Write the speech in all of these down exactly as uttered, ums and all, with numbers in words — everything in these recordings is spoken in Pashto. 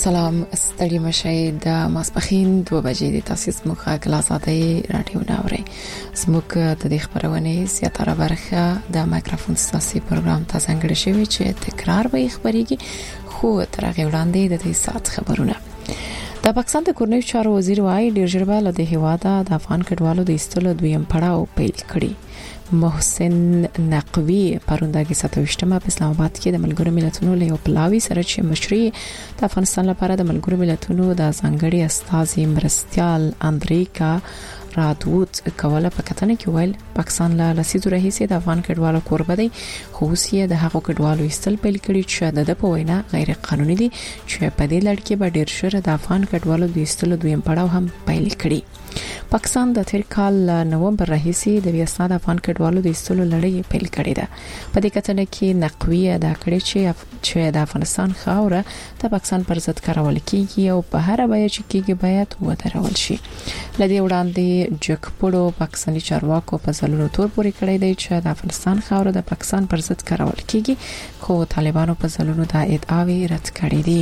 سلام ستړي مشي د ماسپخین دوه بجې د تاسیس مخه کلاساتي رادیو ناوري سموک د دې خبرونه زیاتره برخه د مایکروفون ساسي پروګرام ته څنګه شوی چې تکرار به خبريږي خو تر هغه وړاندې د دې سات خبرونه د پاکستان د کورنیو چارو وزیر وايي ډیر ژر به د هیواده د افغان کډوالو د ایستلو دویم پړاو پیل کړي. محسن نقوی پروندګي ستويشتمه په اسلام آباد کې د ملګرو ملتونو له یو پلاوی سره چې مشري د افغانستان لپاره د ملګرو ملتونو د ځانګړي استازي مرستيال اندریکا راتوت کوله په کتنه کې ویل پاکستان له لسیزو راهیسې د افغان کډوالو کوربه دی خو اوسې د هغو کډوالو ایستل پیل کړي چې د په وینا غیر قانوني دي چې په دې لړ کې به ډیر شر د افغان کډوالو د ایستلو دویم پړاو هم پیل کړي. پاکستان د تیر کال نومبر راهیسې د ویسنا د افغان کډوالو د ایستلو لړۍ پیل کړې ده. په دې کتنه کې نقوی دا کړی چې چې د افغانستان خاوره د پاکستان پر ضد کارول کیږي او په هر بیه چې کیږي باید ودرول شي. لدې وړاندې جکپړو پاکستاني چارواکو په ځلونو تور پورې کړی دی چې د افغانستان خاوره د پاکستان پر ضد کارول کیږي خو طالبانو په ځلونو دا ادعاوې رد کړې دي.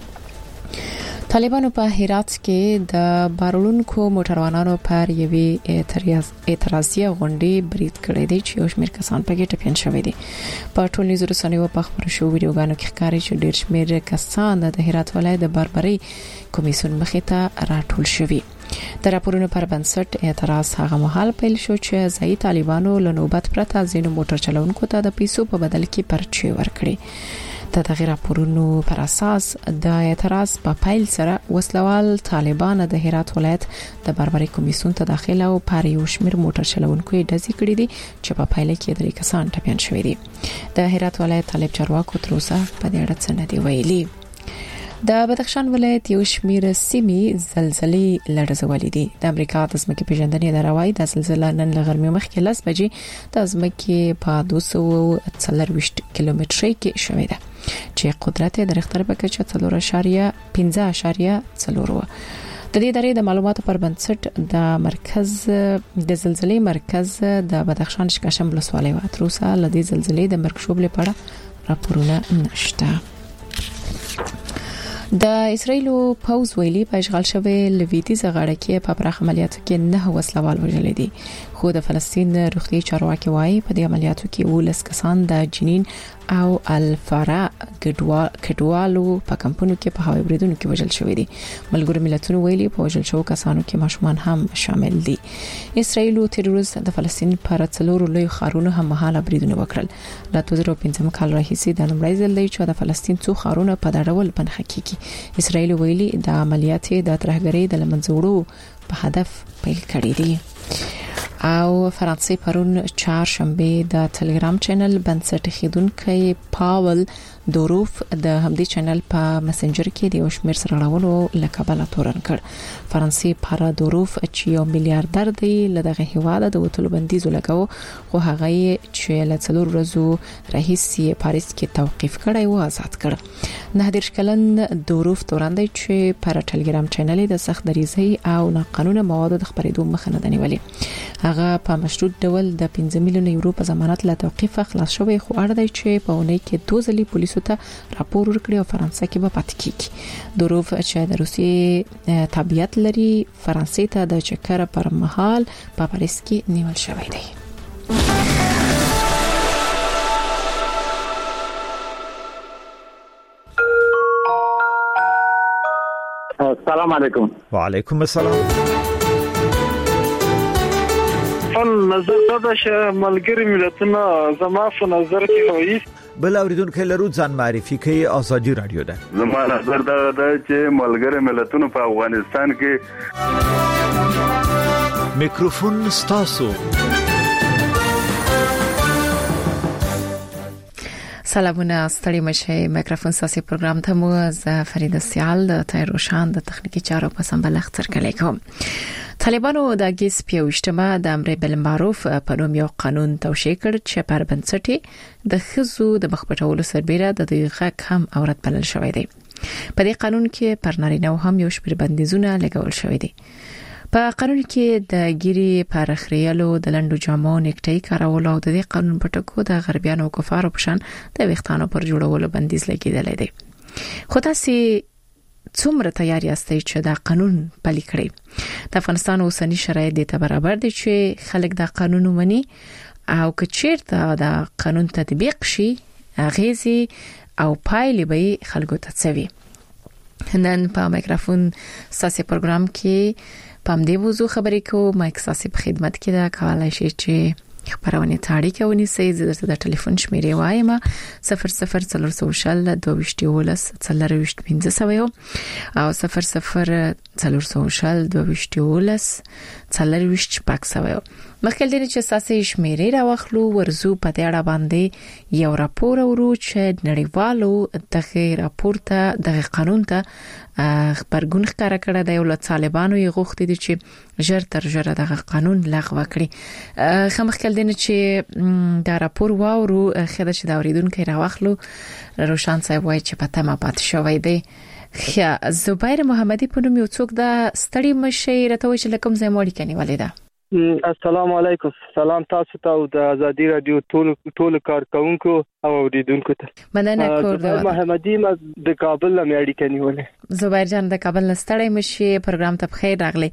طالبانو په هرات کې د بارولونکو موټروانانو پر یوې اعتراضیه غونډې برید کړې دي چې یو شمېر کسان پکې ټپيان شوي دي. په ټولنیزو رسنیو په خبرو شو ویډیوګانو کې ښکاري چې ډېر شمېر کسان د هرات ولایت د باربري کمیسیون مخې ته راټول شوي. د راپورونو پر بنسټ اعتراض هغه مهال پیل شو چې ځای طالبانو له نوبت پرته ځینو موټر چلونکو ته د پیسو په بدل کې پرچې ورکړي. د تغیر راپورونو پر اساس د اعتراض په پیل سره وسلوال طالبان د هرات ولایت د باربري کمیسیون ته داخله او پر یو شمېر موټر چلونکو یې ډزې کړې دي چې په پایله کې درې کسان ټپيان شوي دي. د هرات ولایت طالب چارواکو تر اوسه په دې اړه څه نه دی ویلي. د بدخشان ولایت یو شمېر سیمې زلزلې لړزولې دي. د امریکا د ځمکې پیژندنې اداره وايي د زلزلې نن له غرمې مخکې لس بجې د ځمکې په دوه سوه څلرويشت کیلومترۍ کې شوې ده چې قدرت د رختر په کچه څلور اعشاریه پنځه اعشاریه څلور و. د دې ادارې د معلوماتو پر بنسټ د مرکز د زلزلې مرکز د بدخشان شکشم ولسوالۍ و تر اوسه له دې زلزلې د مرګ شوبلې لپاره راپورونه نشته. د اسرایلو پوز ویلي په اشغال شوی لویدیز غاړه کې په پراخ عملیاتو کې نه وسلوال وژل دي خو د فلسطین روغتي چارواکي وايي په دې عملیاتو کې ولس کسان د جنین او الفارا کډوالو په کمپونو کې په هوایي بریدونو کې وژل شوی دي. ملګرو ملتونو ویلي په وژل شوو کسانو کې ماشومان هم شامل دي. اسرایلو تیروریست د فلسطین پر څلورو لوی خارونو هم مهاله بریدونه وکړل. د دوه زره پنځم کال راهیسې د لومړي ځل دی چې د فلسطین څو خارونه په داړول پنځه کېږي. اسرایل ویلي د عملیاتي د ترهګرۍ د لمنځوړو په هدف پیل کړی دي. او فرانسې پرون چهارشنبه د ټلګرام چینل بنسټ خیدونکي پاول دوروف د همدې چینل په مسنجر کې د یو شمېر سرغړونو لکبله تورن کړ. فرانسې پر دوروف چې یو میلیارډر دی لدغه هیواده د وټلو بندیز لګاو خو هغه چې له څلور ورځو راهیسې پاریس کې توقيف کړی و آزاد کړ. نه دیرش کلن دوروف تورن دی چې پر ټلګرام چینل د سخت دریزي او ناقانونه مواد د خبرېدو مخه نه دنیولې. هغه په مشروط ډول د پنځه میلیون یورو په ضمانت له توقيف خلاص شوی خو اړ دی چې په ونې کې دوه ځلې پولیسو ته راپور ورکړي او فرانسې کې به پاتې کیږي. دوروف چې د روسي تابعیت لري فرانسې ته د چکر پر مهال په پاریس کې نیول شوی دی. السلام علیکم. وعلیکم السلام. فن نظر دا چې ملګری ملتونه زما په نظر کې وایي بل اوریدونکو لرو ځان معرفي کوي ازادي رادیو ده. زما نظر دا ده چې ملګری ملتونه په افغانستان کې میکروفون ستاسو. سلامونه ستړي مشه میکروفون ساسي پروګرام ته مو ز فرید سیال د تایروشان د تخنیکی چارو په سمبل اختر کلی کوم. طالبانو د اگست پیوشتمه د امر بالمعروف په نوم یو قانون توشیح کړ چې پر بنسټ د خزو د مخبټولو سربېره د دغه کم عورت بلل شوی دی. په دې قانون کې پر نارینه هم یو شمېر بندیزونه لګول شوی دي. په قانون کې د ګيري پرخريالو د لندو جامو نیکټي کارول او د دې قانون په ټکو د غربيانو او کفارو په شان د وختانو پر جوړولو بندیز لګیدل دي. خو تاسو څومره تیار یاستئ چې دا قانون پلي کړئ؟ د افغانستان اوسنی شرایط د برابر دي چې خلک دا قانون ومني او که چیرته دا قانون تطبیق شي اغیزي او پایلې به خلکو ته څوي. نن په میکروفون ساسي پروګرام کې پام دې موضوع خبرې کوو. مایک ساسي په خدمت کې دا کولای شي چې خبرونه تاریخ ونیسي. زه د ټلیفون شمیرې وایم صفر صفر څلور شل دوه ولس څلور پنځه سوه او صفر صفر څلور شل دوه ولس څلور پنځه سوه. مخکې دې چې ساسي شمیرې راوخلو ورزو په دې اړه باندې یو راپور ورو چې نړیوالو دغه راپور ته دغه قانون ته خبرګون ښکارا کړه د یو له طالبانو یې غوښتي دي چې ژر تر ژره دغه قانون لغوه کړي. خمخکل دي چې دا راپور واورو خدای چې دا اوریدونکو راوخلو روشان صاحب وایي چې پته ما پات شوې دی. خیا زبیر محمدی په نوم یو څوک دا ستړي مشه راته چې لکم زموړي کني ولیدا. السلام علیکم. سلام تاسو ته او د ازادي رادیو ټول ټول کارکونکو او اوریدونکو ته. مننه کوم. محمدی ما د کابل نه اړیکه نیولې. زبیر جان د کابل نه ستړي مشه پروګرام ته بخیر راغلی.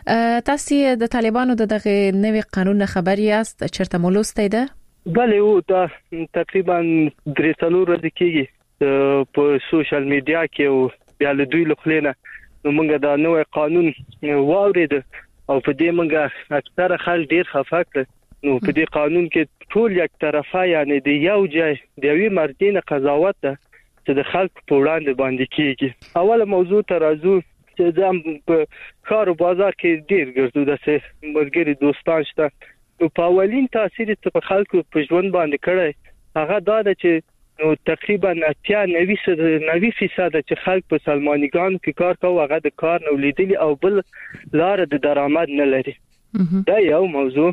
تاسو د طالبانو دغه نوې قانون خبر یاست چرته مولوسته ده؟ بله او دا تقریبا درې څلور ورځې کېږي په سوشل میډیا کې او بیا له دوی لخلینه نو موږ دا نوې قانون واورید او په دې موږ اکثره خلک ډیر خفه کړ. نو په دې قانون کې ټول یک طرفه یعنی د یو ځای د یوې مردینه قضاوت ده چې د خلکو په وړاندې باندې کیږي. اوله موضوع ته راځو چې ځم په ښار او بازار کې ډیر ګرځو د څه مرګري دوستان شته. نو په اولین تاثیر چې په خلکو په ژوند باندې کړی هغه دا ده چې نو تقریبا اتیا نوي فیصد چې خلک په سلمانیګانو کې کار کوي هغه د کار نو لیدلی او بل لار د درآمد نه لري. دا یو موضوع.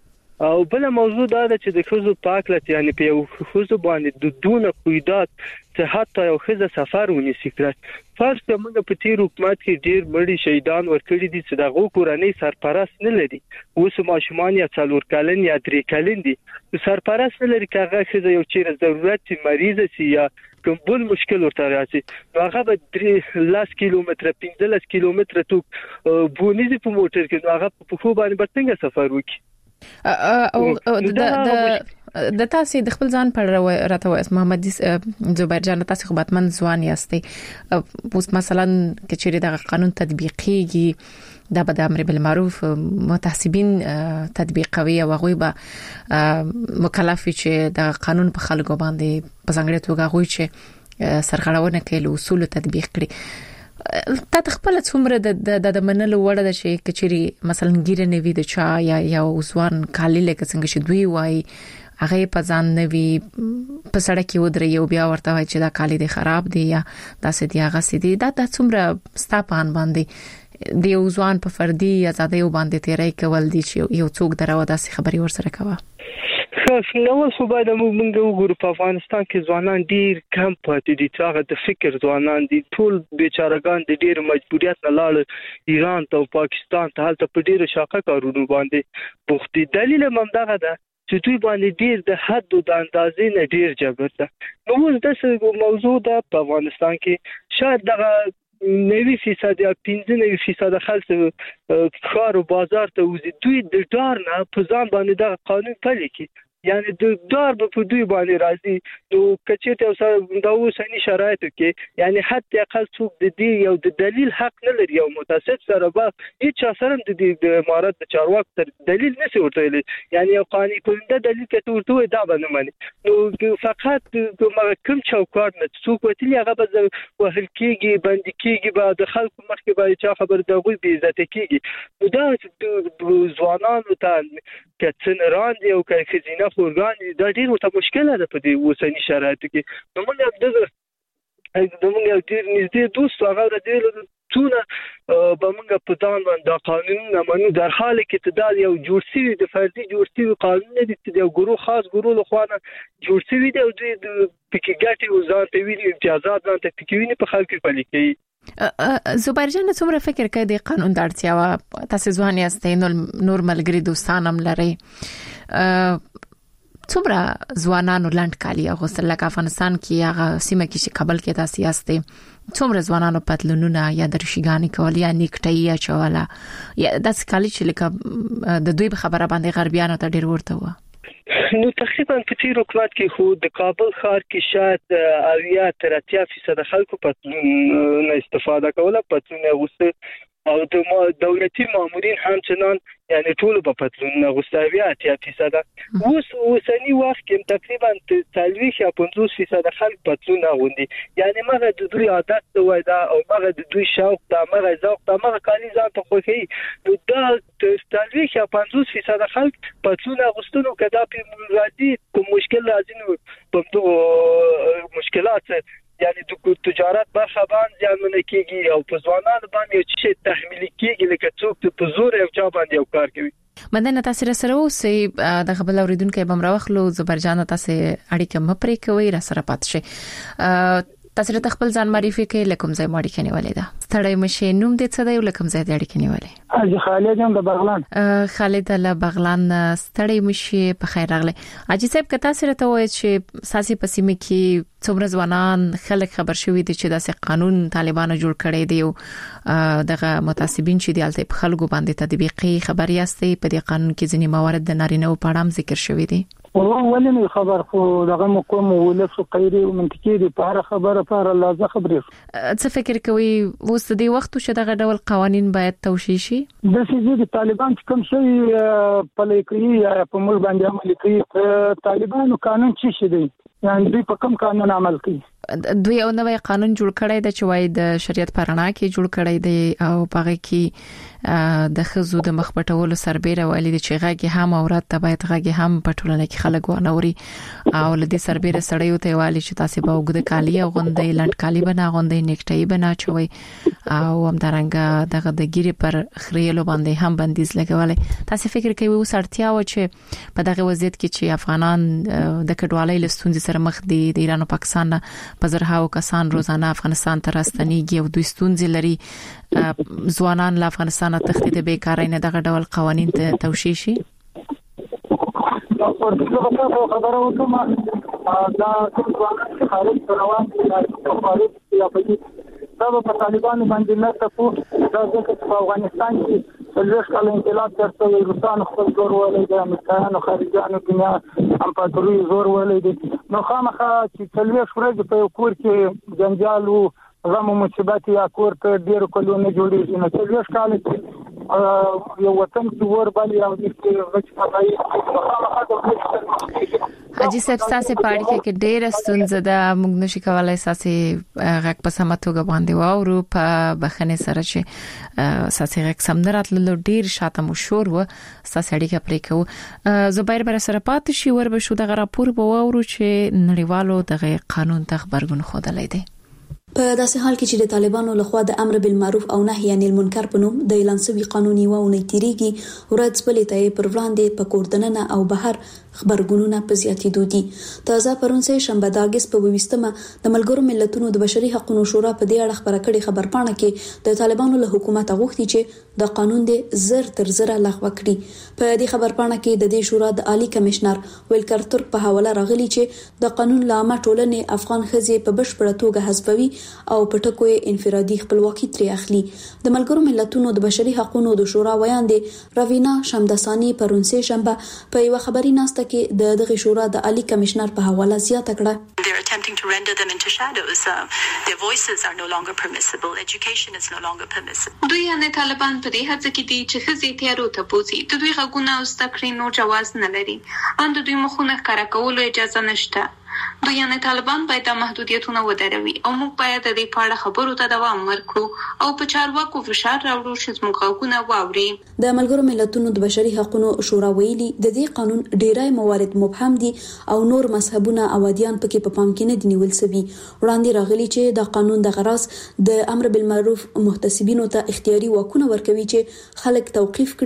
او بل موضوع دا ده چې د خزو پاکلت یعنی په یو خزو باندې د دونه قیدات چې حتی یو خزه سفر ونیسي کړ. فرض ته موږ په تیر حکومت کې ډیر مړي شهیدان ورکړي دي چې دغه کورنۍ سرپرست نه لري. اوس ماشومان یا څلور کلن یا درې کلن دي سرپرست نه لري. کاغه خزه یو چیرې ضرورت مریض سي یا کوم بل مشکل ورته راځي هغه به درې لاس کیلومتر پنځه کیلومتر تو بونیزي په موټر کې هغه په خو باندې څنګه سفر وکړي. او د د تاسو د خپل ځان پر راته وایي محمد زبیر جان تاسو خو باتمن ځوان یاستئ. اوس مثلا کچېری د قانون تطبیقيږي د بد امر بالمعروف متحسبین تطبیقوي او غوي به مکلف چې د قانون په خلکو باندې په څنګه توګه غوي چې سرغړونه کوي اصول تطبیق کړي. تا خپل څومره د د منلو وړ د شي کچري مثلا ګیره نوي د چا یا یا وسوان کالي لکه څنګه چې دوی وای هغه په ځان نوي په سړک کې ودرې یو بیا ورته وای چې دا کالي دي خراب دي یا داسې دی هغه سې دي دا د څومره ستاپان باندې د یو ځوان په فردي ازادۍ باندې تیرې کول دي چې یو څوک درو داسې خبري ورسره کوي. خاص نو خو باید موږ وګورو په افغانستان کې ځوانان ډیر کم پاتې دي. هغه د فکر ځوانان دي ټول بیچارهګان د ډیر مجبوریت نه لاړ ایران ته او پاکستان ته هلته په ډیر شاقه کارونو باندې بوختي. دلیل هم دغه ده چې دوی باندې ډیر د حد او د اندازې نه ډیر جبر ده. نو اوس د موضوع ده په افغانستان کې شاید دغه نوي فیصد یا پنځه نوي فیصد خلک ښار او بازار ته وځي دوی د ډار نه په ځان باندې د قانون پلي کوي یعنی د ډار په دوی باندې راځي. نو کچېته اوسه دا اوسنی شرایطو کې یعنی حتی اقل څوک د دې یو د دلیل حق نه لري یو متعصب سره به هیڅ سره د دې د امارات د چارواکو تر دلیل نشي ورته یعنی یو قانوني کنده دلیل کې ورته دا باندې مانی. نو فقط کوم چوکاټ نه څوک وتلی هغه به وهل کېږي باندې کېږي به د خلکو مخکې به چا خبر دغوی به عزت کېږي. نو دا ځوانانو ته کڅن راندي او کخزینه خورګان دا ډیر ورته مشکله ده په دې اوسنی شرایطو کې. نو موږ دغه دموږ یو ډیر نږدې دوست هغه د دې څونه به موږ په ځان باندې قانون نه منو در حال کې تدال یو جوړ شوی د فردي جوړ شوی قانون نه دي چې یو ګروه خاص ګروه له خوانه جوړ شوی دی او د پکېګاټي او ځان ته ویلي امتیازات ځان ته پکېویني په خلکو پلي کوي. زبیر جان څومره فکر کوي د قانون د اړتیا وا تاسو ځوان یاستئ نور ملګری دوستان هم لري څومره ځوانانو لاند کالی اغوستل لکه افغانستان کې هغه سیمه کې چې کابل کې تاسو یاستئ څومره ځوانانو پتلونونه یا درشګانی کول یا نیکټای یا چواله یا داس کالی چې لکه د دوی خبره باندې غربیانو ته ډیر ورته و نو تقریبا په تیر حکومت کې خو د کابل ښار کې شاید اویا تر اتیا فیصد خلکو پتلون استفاده کوله پتلون اغوسته او د دولتي مامورین همچنان یعنی ټول په پتلون غوستاوی اتیا فیصد اوس اوسنی وخت کې تقریبا ثلاثين یا پنځوس فیصد خلک پتلون غوندي یعنی مغه د دوی عادت دوی دا او مغه د دوی شوق دا مغه ذوق دا مغه کالي ځان ته خوښي نو دا ثلاثين یا پنځوس فیصد خلک پتلون غوستنو کدا په راځي کوم مشکل راځي نو په دوه مشکلات یعنی د تجارت برخه باندې ځانونه کیږي او په ځوانانو باندې چې تحمیل کیږي لکه څوک په زور یو چا باندې یو کار کوي مدنه تاسو سره اوسې د خپل اوریدونکو به مروخلو زبرجان تاسو اړیکه مپرې کوي را سره پات شي تاسو ته خپل ځان معرفي کړئ لکم ځای ماړی کني ولې دا ستړی مشه نوم دې څه دی لکم ځای دې اړیکه نیولې اجي خالد هم د بغلان خالد له بغلان ستړی مشه په خیر راغله اجي صاحب کته سره ته وایي چې ساسي پسیمه کې څومره ځوانان خلک خبر شوي دي چې داسې قانون طالبانو جوړ کړی دی او دغه متعصبین چې د الته خلکو باندې تطبیقي خبري استي په دې قانون کې ځینې موارد د نارینه په اړه ذکر شوی دي والله ولني خبر خو دغه مقام ولف قيري ومنطقي دي په خبره پر لازم خبري څه فکر کوي وست دی وخت چې دغه ډول قوانين باید توشي شي د سيزي طالبان کوم شي په لیکي یا په مل باندې عمل کوي طالبانو قانون چی شي دی یعنی دوی په کوم قانون عمل کوي دوی یو نوې قانون جوړ کړی دی چې وايي د شریعت پرانا کې جوړ کړی دی او پاره کې د خزو د مخبټولو سربېره ویلي دی چې غږی هم اورات ته باید غږی هم پټولنه کې خلک ونوري او لدې سربېره سړیو ته ویلي چې تاسو به وګد کالی غوندې لند کالی بنا غوندې نیکټای بنا چوي او هم درنګ دغه د ګيري پر خريلو باندې هم بندیز لګولې تاسو فکر کوي وسړتیا و چې په دغه وضعیت کې چې افغانان د کډوالۍ لستونځ سره مخ دي د ایران او پاکستان په زرهاو کسان روزانه افغانستان ته راستنیږي او دوی ستونزې لري ځوانان له افغانستان ته د بیکارۍ نه دغه ډول قوانين ته توشي شي دا خبره وکم دا ځوانان چې خارج روان دي خارج یا په دا په طالبانو باندې نه تاسو دا ځکه په افغانستان کې لږ کال انقلاب ترڅو روسان خپل زور ولې د امریکایانو خارجيانو دنیا هم په دروي زور ولې دي نو خامخا چې تلويش ورځ په کور کې جنجال او غم او مصیبت یا کور ته ډیر کلونه جوړیږي نو تلويش کال کې یو وطن کې ور باندې او د وچ پای حاجی صاحب ساسه پاړی کې ډېر ستونزه ده موږ نشي کولای ساسه غږ په سماتوګه باندې واورو په بخنه سره چې ساسه غږ سم دراتل ډېر شاته مشهور و ساسه اړیکه پرې کو زبیر بر سره پات شي ور به شو دغه راپور به واورو چې نړیوالو دغه قانون ته خبرګون خودلې دي په داسې حال کې چې د طالبانو لخوا د امر بالمعروف او نهي عن المنکر په نوم د اعلان شوی قانوني وونه تیریږي ورځ بلې ته پر وړاندې په کوردننه او بهر خبرګونونه په زیاتېدو دي تازه پرونسه شنبه د اگست په ویستمه د ملګرو ملتونو د بشري حقوقو شورا په دې اړه خبره کړې خبرپاڼه کې د طالبانو له حکومت غوښتي چې د قانون د زر تر زر لغوه کړي په دې خبرپاڼه کې د دې شورا د عالی کمشنر ویلکر ترک په حواله راغلي چې د قانون لامه ټولنې افغان خزې په بشپړه توګه حذفوي او په ټکو انفرادي خپلواکي ترې اخلي د ملګرو ملتونو د بشري حقوقو د شورا ویاندې روینا شمداسانی پرونسه شنبه په یو خبري ناسته کې د دغه شورا د عالی کمشنر په حواله زیاته کړه They're attempting to render them into shadows. Uh, their voices are no longer permissible. Education is no longer permissible. دوی نه طالبان په دې هڅه کې دي چې خزي تیارو ته بوزي د دوی غوونه او ستکري نو جواز نه لري ان د دوی مخونه ښکارا کولو اجازه نشته دوی نه طالبان باید محدودیتونه ودروي او موږ باید د دې په اړه خبرو ته دوام ورکړو او په چارواکو فشار راوړو چې موږ غوونه واوري د ملګرو ملتونو د بشري حقوقو شورا ویلي د دې قانون ډیرای موارد مبهم دي او نور مذهبونه او ادیان پکې په پام کې نه دي نیول شوي وړاندې راغلي چې د قانون د غرض د امر بالمعروف محتسبینو ته اختیاري واکونه ورکوي چې خلک توقيف کړي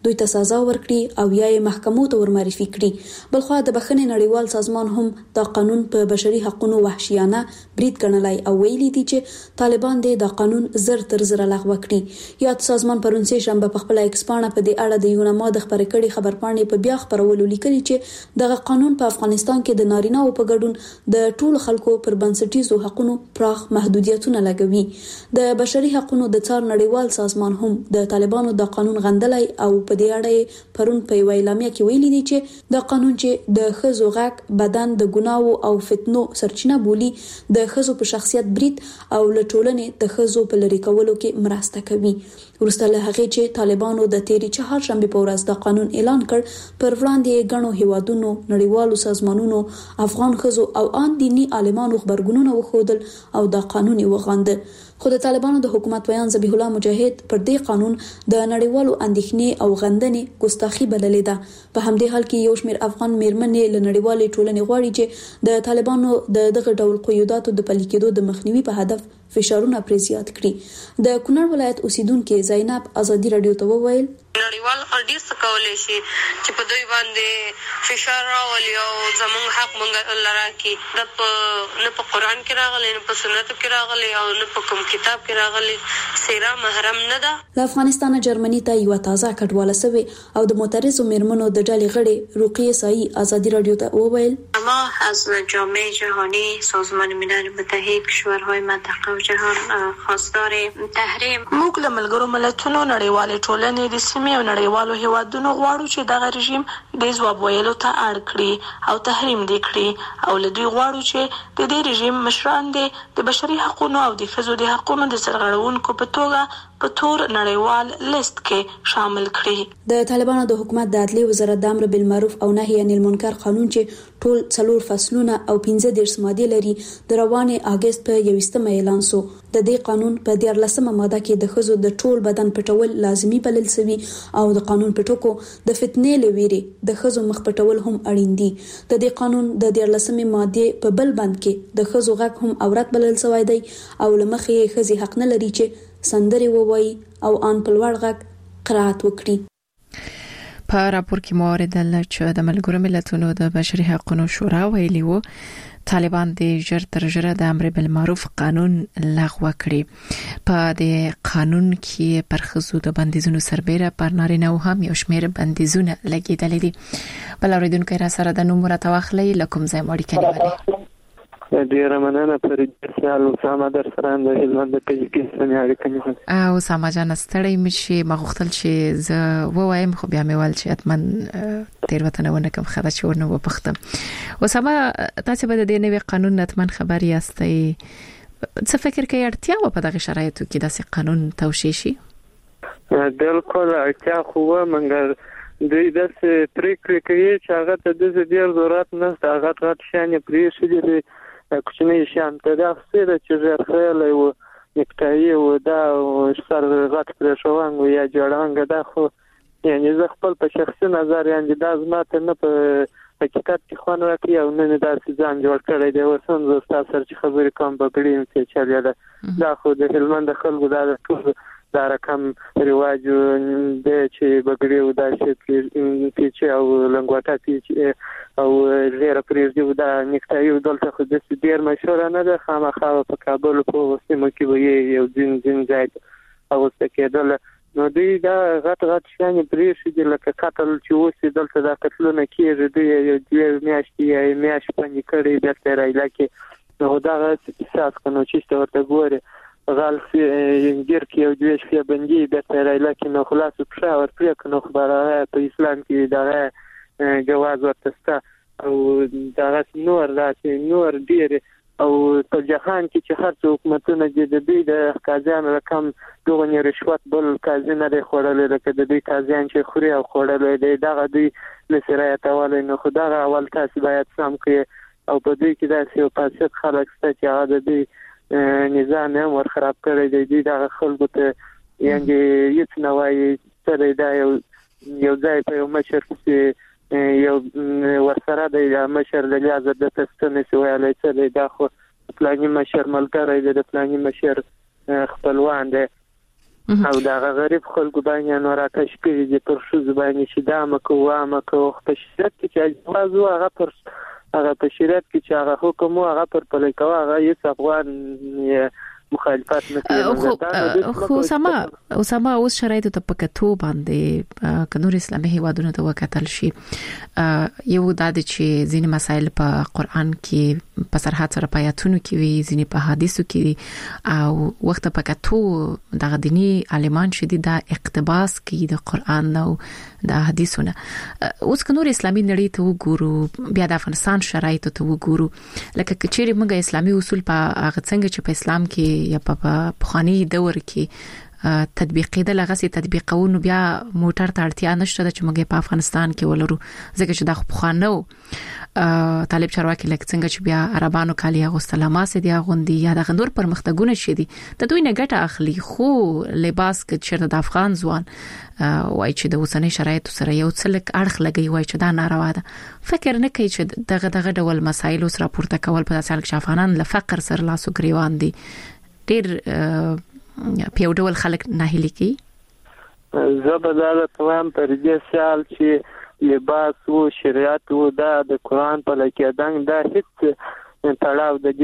دوی ته سزا ورکړي او یا یې محکمو ته ورمعرفي کړي. بلخوا د بخښنې نړیوال سازمان هم دا قانون په بشري حقوقو وحشیانه برید ګڼلی او ویلي دي چې طالبان د دا قانون زر تر زر لغوه کړي. یاد سازمان پرون سه شنبه په خپل ایکس پاڼه په دې اړه د یونما د خبرې کړي خبرپاڼې په بیا خبرولو لیکلي چې دغه قانون په افغانستان کې د نارینه او په ګډون د ټولو خلکو پر بنسټیزو حقوقو پراخ محدودیتونه لګوي. د بشري حقوقو د څار نړیوال سازمان هم د طالبانو د قانون غندلای او په دې اړه پرون په یو اعلامیه کې ویلي دي چې د قانون چې د ښځو غږ بدن د ګناو او فتنو سرچینه بولي د ښځو په شخصیت برید او لټولنې د ښځو په لری کولو کې مرسته کوي. ورسته له هغه چې طالبانو د تیری چهار شنبه په ورځ د قانون اعلان کړ پر وړاندې غنو هیوادونو نړیوالو سازمانونو افغان ښځو او ان دینی عالمانو خبرګونونه وښودل او د قانون وغند. خو د طالبانو د حکومت ویان ذبیح الله مجاهد پر دې قانون د نړیوالو اندېښنې او غندنې ګستاخی بللې ده. په همدې حال کې یو شمېر افغان میرمنې له نړیوالې ټولنې غواړي چې د طالبانو د دغه ډول قیوداتو د پلي کېدو د مخنیوي په هدف فشارونه پرې زیات کړي. د کونړ ولایت اوسیدونکو زینب ازادي رادیو ته وویل نړیوال ډیر څه کولای شي چې په دوی باندې فشار راولي او زموږ حق مونږ لرا کی د نه په قران کې راغلي نه په سنت کې راغلي او نه په کوم کتاب کې راغلي سیرا محرم نه ده. له افغانستان جرمني ته یو تازه کډواله سوي او د معترضو میرمنو د ډلې غړي رقیه سایی ازادي رادیو ته وویل ما از جامعه جهانی سازمان ملل متحد کشورهای منطقه و جهان خواستار تحریم موږ له ملګرو ملتونو نړیوالې ټولنې د سیمې او نړیوالو هیوادونو غواړو چې دغه رژیم د ځواب ویلو ته اړ کړي او تحریم دې کړي او له دوی غواړو چې د دې رژیم مشران د بشري حقوقو او د ښځو د حقوقو د سرغړونکو په توګه په تور نړیوال لیست کې شامل کړي. د طالبانو د حکومت د عدلیې وزارت د امر بالمعروف او نهي عن المنکر قانون چې ټول څلور فصلونه او پنځه دیرش ماده لري د روانې اگست په یوویشتمه اعلان شو. د دې قانون په دیارلسمه ماده کې د ښځو د ټول بدن پټول لازمی بلل شوی او د قانون پټوکو د فتنې لويري د ښځو مخ پټول هم اړین دي. د دې قانون د دیارلسمه ماده په بل بند کې د ښځو غږ هم عورت بلل شوی دی او لمخې ښځې حق نه لري چې سندري ووي او ان په لوړ غږ قرائت وکړي. په راپور کې موارد چې د ملګرو ملتونو د بشري حقوقو شورا ویلي وو طالبان د ژر تر ژره د امر بالمعروف قانون لغوه کړي. په دې قانون کې پر ښځو د بندیزونو سربېره پر نارینه هم یو شمېر بندیزونه لګیدل دي. بل اوریدونکو را سره د نوم راټوخلې لکم ځای مړی کړي ډیره مننه پر دې اسامه در سره د هلمند د تاجکستان اړیکې او اسامه جان ستړی مشي مغختل چې ز وایم خو بیا مې ول چې اتمن تیر وطن ونه کوم خبر چې ورنه وپختم. اسامه تاسو به د دې نوې قانون اتمن خبر یاستئ څه فکر کوي اړتیا و په دغه شرایطو کې داسې قانون توشیح شي؟ بالکل اړتیا خو منګر دوی داسې پریکړې کوي چې هغه ته د ډیر ضرورت نشته. هغه غټ شان پرې شي دي کوچنی شان ته دا څه چې زه خیال و نکټای و دا سر غټ پرې شوان و یا جوړانګ دا خو یعنی زه خپل په شخصي نظر یعنی دا زماته نه په حقیقت کې خون راکړي او نه دا ځان جوړ کړی دی ورسون زه تاسو سره چې خبرې کوم په کړیم چې چالي ده دا خو د هلمند خلکو دا ټول دا رقم رواج د چې بغړی و دا چې چې او لنګوټا چې او لري پرېږدي دا نکټای دلته خو د ډیر مشهور نه ده خامخا په کابل په وسیمه کې وي یو ځین ځین ځای او څه کېدل نو دوی دا غټ غټ شان پرېږدي لکه قتل چې وسی دلته دا قتلونه کېږي دوی یو دوی میاشتې یا میاشت باندې کړي د ترایلا کې نو دا احساس کنو چې ورته ګوري غال ګر کې یو دوی شپه باندې د ترایلا کې نو خلاص په اور پرې کنو خبره په اسلام کې دا جواز ورته او دا نور راځي نور ډیر او په جهان کې چې هر څو حکومتونه د دوی د قاضیان رقم دوه رشوت بل قاضي نه دی خوړلې لکه د دوی قاضیان چې خوري او خوړلې دی دا دوی نسرایت اولې نو خدای اول تاسو باید سم کړئ او په دوی کې دا یو پاسه خلک ست چې هغه د دوی نظام هم ور خراب کړی دی دوی د خلکو ته یعنی هیڅ نه وایي چې دا یو یو ځای په یو مشر کې یو ورسره د مشر د اجازه د تستنې سوالای چې دا خو پلاني مشر ملګری دی د پلاني مشر خپلوان دی او دا غریب خلکو باندې نو راکش کړي دي پر شو زبانی چې دا مکو وامکو په شرط کې چې جواز هغه پر هغه په شرط کې چې هغه حکم هغه پر پلیکو هغه یې افغان مخالفت نه کوي. خو سما اسامه اوس شرایط ته پکتو باندې کنور اسلامي هیوادونو ته وکتل شي یو د چې ځینې مسایل په قران کې په سرحد سره پیاتونو کې وي ځینې په حدیثو کې او وخت پکتو د دینی عالمان شدي د اقتباس کې د قران او د حدیثونه اوس کنور اسلامي نړۍ ته وګورو بیا د افغانستان شرایط ته وګورو لکه کچېری موږ اسلامي اصول په هغه څنګه چې په اسلام کې یا په بخاني دور کې تطبیقي د لغسي تطبیقونو بیا موټر ته اړتیا نشته چې موږ په افغانستان کې ولرو ځکه چې د خپخانو طالب چارواکي لکه څنګه چې بیا عربانو کالی غوستلامه سي دی غوندي یا د غندور پرمختګونه شي دي د دوی نه ګټه اخلي خو لباس کې چیرته د افغان ځوان وای چې د وسنۍ شرایطو سره یو څلک اړخ لګي وای چې دا ناروا ده فکر نه کوي چې دغه دغه ډول مسایل سره پورته کول په داسې حال کې افغانان له فقر سره لاسو ګریوان دي ډیر په ډول خلک ناهیلي کی زبداله تمام پر دې سال چې لباس او شریعت او د قرآن په لکه دنګ دا هیڅ تړاو د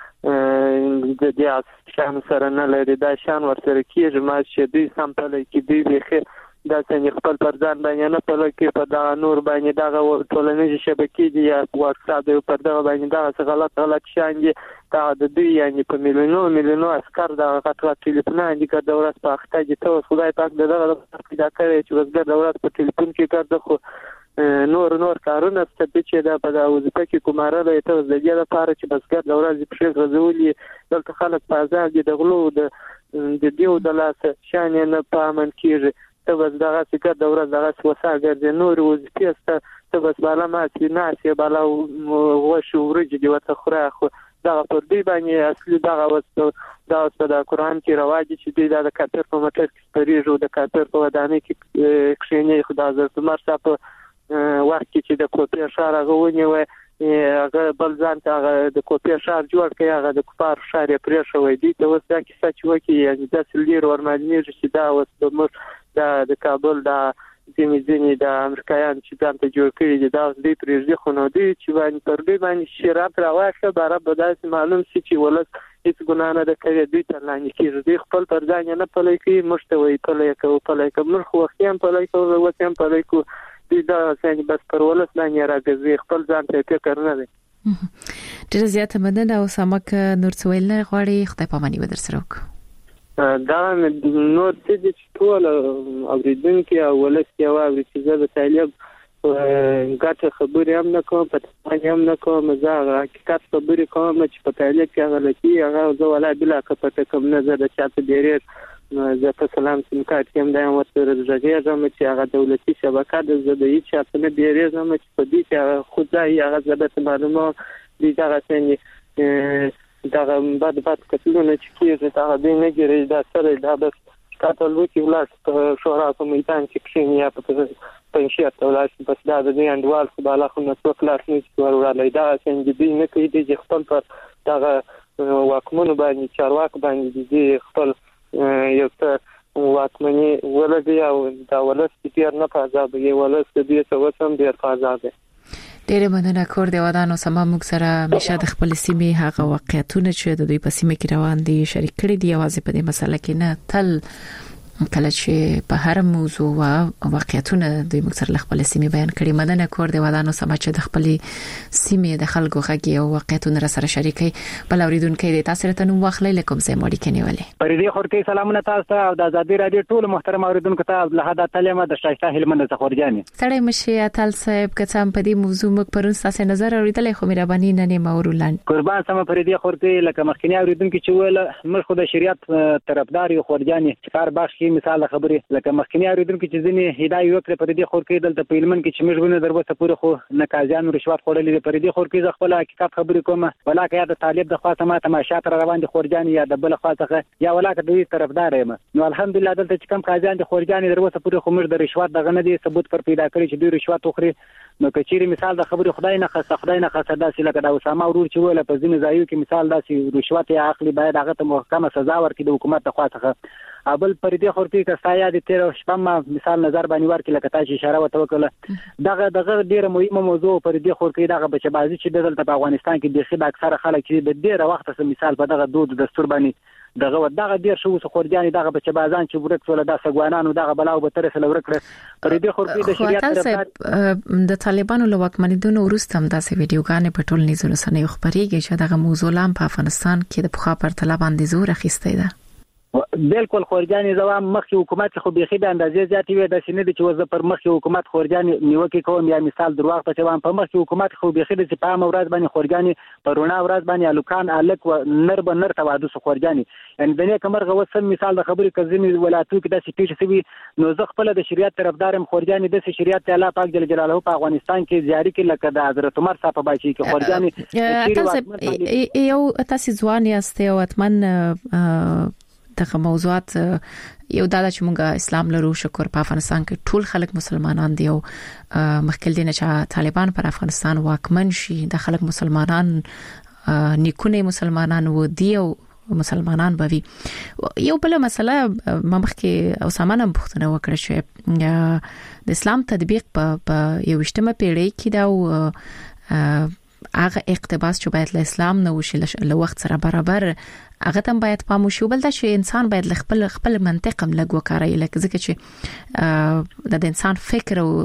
دې د دې شان سره نه لري دا شان ورسره کیږي ما چې دې سم په لکه دې بخیر دا څنګه خپل پردان باندې نه په لکه په دا نور باندې دا ټولنیز شبکې دي یا واتس اپ په دا باندې دا غلط غلط شان دي دا د دوی یعنی په میلیونو میلیونو اسکر دا غټ ټلیفون باندې کار د ورځ په اخته دي ته خدای پاک دغه پیدا کړی چې وزګر د ورځ په ټلیفون کې کار د خو نور نور کارونه ستې چې دا په وظیفه کې کوماره ده ته د دې لپاره چې بسګر د ورځ په شی غزولي دلته خلک په ازاد دي د غلو د د دیو د لاس شان نه پامن کیږي ته بس دغه څنګه د ورځ دغه وساګر د نور وظیفه ست ته بس بالا ما چې ناسي بالا وښ ورج دی وته خره خو دا پر دې باندې اصلي دا وسته دا وسته د قران کې رواج چې د کافر په مټر کې پریژو د کافر په ودانې کې کښینې خدای حضرت عمر صاحب وخت چې د کوپی شهر غوونی و هغه بل ځان ته د کوپی شهر جوړ کړي هغه د کفار شهر پرې شوې دي ته وسته کې سچ وکي یعنی د سلیر ورمالنی چې دا وسته مر د کابل د ځینې ځینې د امریکایان چې ځان ته جوړ کړي دي دا دې پرېږدي خو نو دي چې باندې پر دې باندې شراب راواخه بار به داسې معلوم شي چې ولس هیڅ ګناه نه کوي دوی تر لاندې کېږي دوی خپل پر ځان نه پلي کوي مشتوي پلي کوي پلي کوي موږ خو وختیم پلي کوي وختیم پلي کوي دوی دا څنګه بس پر ولس باندې راګزي خپل ځان ته فکر نه دی ډېر زیاته مننه او سمک نور څویل نه غواړي خدای پاماني ودر سره وکړو دا نور څه چې ټول اوریدونکو او ولس یو او چې د طالب ګټه خبرې هم نه کوم په هم نه کوم زه حقیقت خبرې کوم چې په طالب کې غلطي هغه زه ولا بلا کپته کوم نه زه د چاته ډېر زه په سلام سم کارت هم دا ورته راځي چې هغه دولتي شبکه د زه د هیڅ چاته نه ډېر زما چې په دې چې خدای هغه زبده معلومه دي دا څنګه دا بعد بعد کتلونه چې کېږي دا دې نه ګرځي دا سره دا بس کاتل وکي ولاس په شورا په میدان کې کښینی یا په پنځه ته ولاس بس دا د دې انډوال په بالا خو نو څو کلاس نه ورولای دا څنګه دې نه کوي د خپل پر دا واکمنو باندې چارواک باندې دې خپل یو څه واکمني ولدي او دا ولس تیر نه پازاب یې ولس دې څه وسم ډیر پازاب ډېر مننه کور دی ودانو سما موږ سره مشه د خپل سیمې هغه واقعیتونه چې د دوی په سیمه کې روان دي شریک کړي دي اوازې په دې مسله کې نه تل کله چې په هر موضوع او واقعیتونه دوی موږ سره خپل سیمه بیان کړي مننه کور دی ودانو سما چې د خپل سیمه د خلکو غږی او واقعیتونه سره شریکي بل اوریدونکو د تاسو ته نو واخلې لکم سه مړی کني ولې پرې خورتي سلامونه تاسو ته او د ازادي رادیو ټول محترم اوریدونکو ته له هدا تلمه د شایسته هلمند څخه ورجاني سړی مشي اتل صاحب کڅم په دې موضوع موږ پرون تاسو نظر اوریدلې خو مهرباني نه نه مورولان قربان سم پرې خورتي لکه مخکنی اوریدونکو چې ول موږ خو د شریعت طرفدار یو خورجاني کار باخ کې مثال خبره لکه مخکنی اوریدونکو چې ځینې هدايه وکړه پر دې خور کې دلته په علمن کې چې موږ ونه دروسه پوره خو نکازیان رشوت خوړلې پر دې خور کې خپل حقیقت خبرې کومه ولاکه یا د طالب د خاصه ما تماشا تر روان دي خورجان یا د بل خاصه یا ولاکه دوی طرفدار یم نو الحمدلله دلته چې کم قاضیان د خورجان دروسه پوره خو موږ د رشوت دغه نه دي ثبوت پر پیدا کړی چې دوی رشوت وخوري نو کچيري مثال د خبرې خدای نه خاصه خدای نه خاصه داسې لکه د اسامه ورور چې ولا په ځینې ځایو کې مثال داسې رشوت یا عقلي باید هغه ته محکمه سزا ورکړي د حکومت ته خاصه ابل پر دې خورتي کسایا د تیر شپه ما مثال نظر باندې ورکړه لکه تاسو اشاره وکړه دغه دغه ډیره مهمه موضوع پر دې خورتي دغه بچبازي چې دلته په افغانستان کې د خې اکثره خلک چې د ډیره وخت سره مثال په دغه دود دستور باندې دغه دغه ډیر شو خورجاني دغه بچبازان چې ورک ول د سګوانانو دغه بلاو به تر سره ورکړه پر دې خورتي د شریعت د طالبانو له واکمنیدونو وروسته هم داسې ویډیوګانې په ټولنیزو رسنیو خبرېږي چې دغه موضوع لام په افغانستان کې د پخوا پر طلب باندې زور اخیسته ده بالکل خورجاني زوام مخکې حکومت خو بيخي د اندازې زیاتې وي د سینې د چې وز پر مخکې حکومت خورجاني نیوکه کوم یا مثال دروغ په چوان په مخکې حکومت خو بيخي د سپام ورځ باندې خورجاني پرونا ورځ باندې الوکان الک و نر به نر توادس خورجاني ان د نه کمرغه وسم مثال د خبرې کزمي ولایتو کې د سپیش سوي نو زه خپل د شریعت طرفدارم خورجاني د شریعت تعالی پاک جل جلاله په افغانستان کې جاری کې لکه د حضرت عمر صاحب بچي کې خورجاني یو تاسو ځوان یاست او اتمن دغه موضوعات یو دا چې موږ اسلام لرو شکر په افغانستان کې ټول خلک مسلمانان دي او مخکې دي چې طالبان پر افغانستان واکمن شي د خلک مسلمانان نیکونه مسلمانان و دي او مسلمانان بوي یو بل مسله مخکې او سامانه پوښتنه وکړه چې د اسلام تطبیق په یو اجتماعي پیړۍ کې دا هغه اقتباس چې باید له اسلام نه وشي له وخت سره برابر هغه تم باید پام وشي بل دا چې انسان باید خپل خپل منطق هم لګ وکړي لکه ځکه چې د انسان فکر او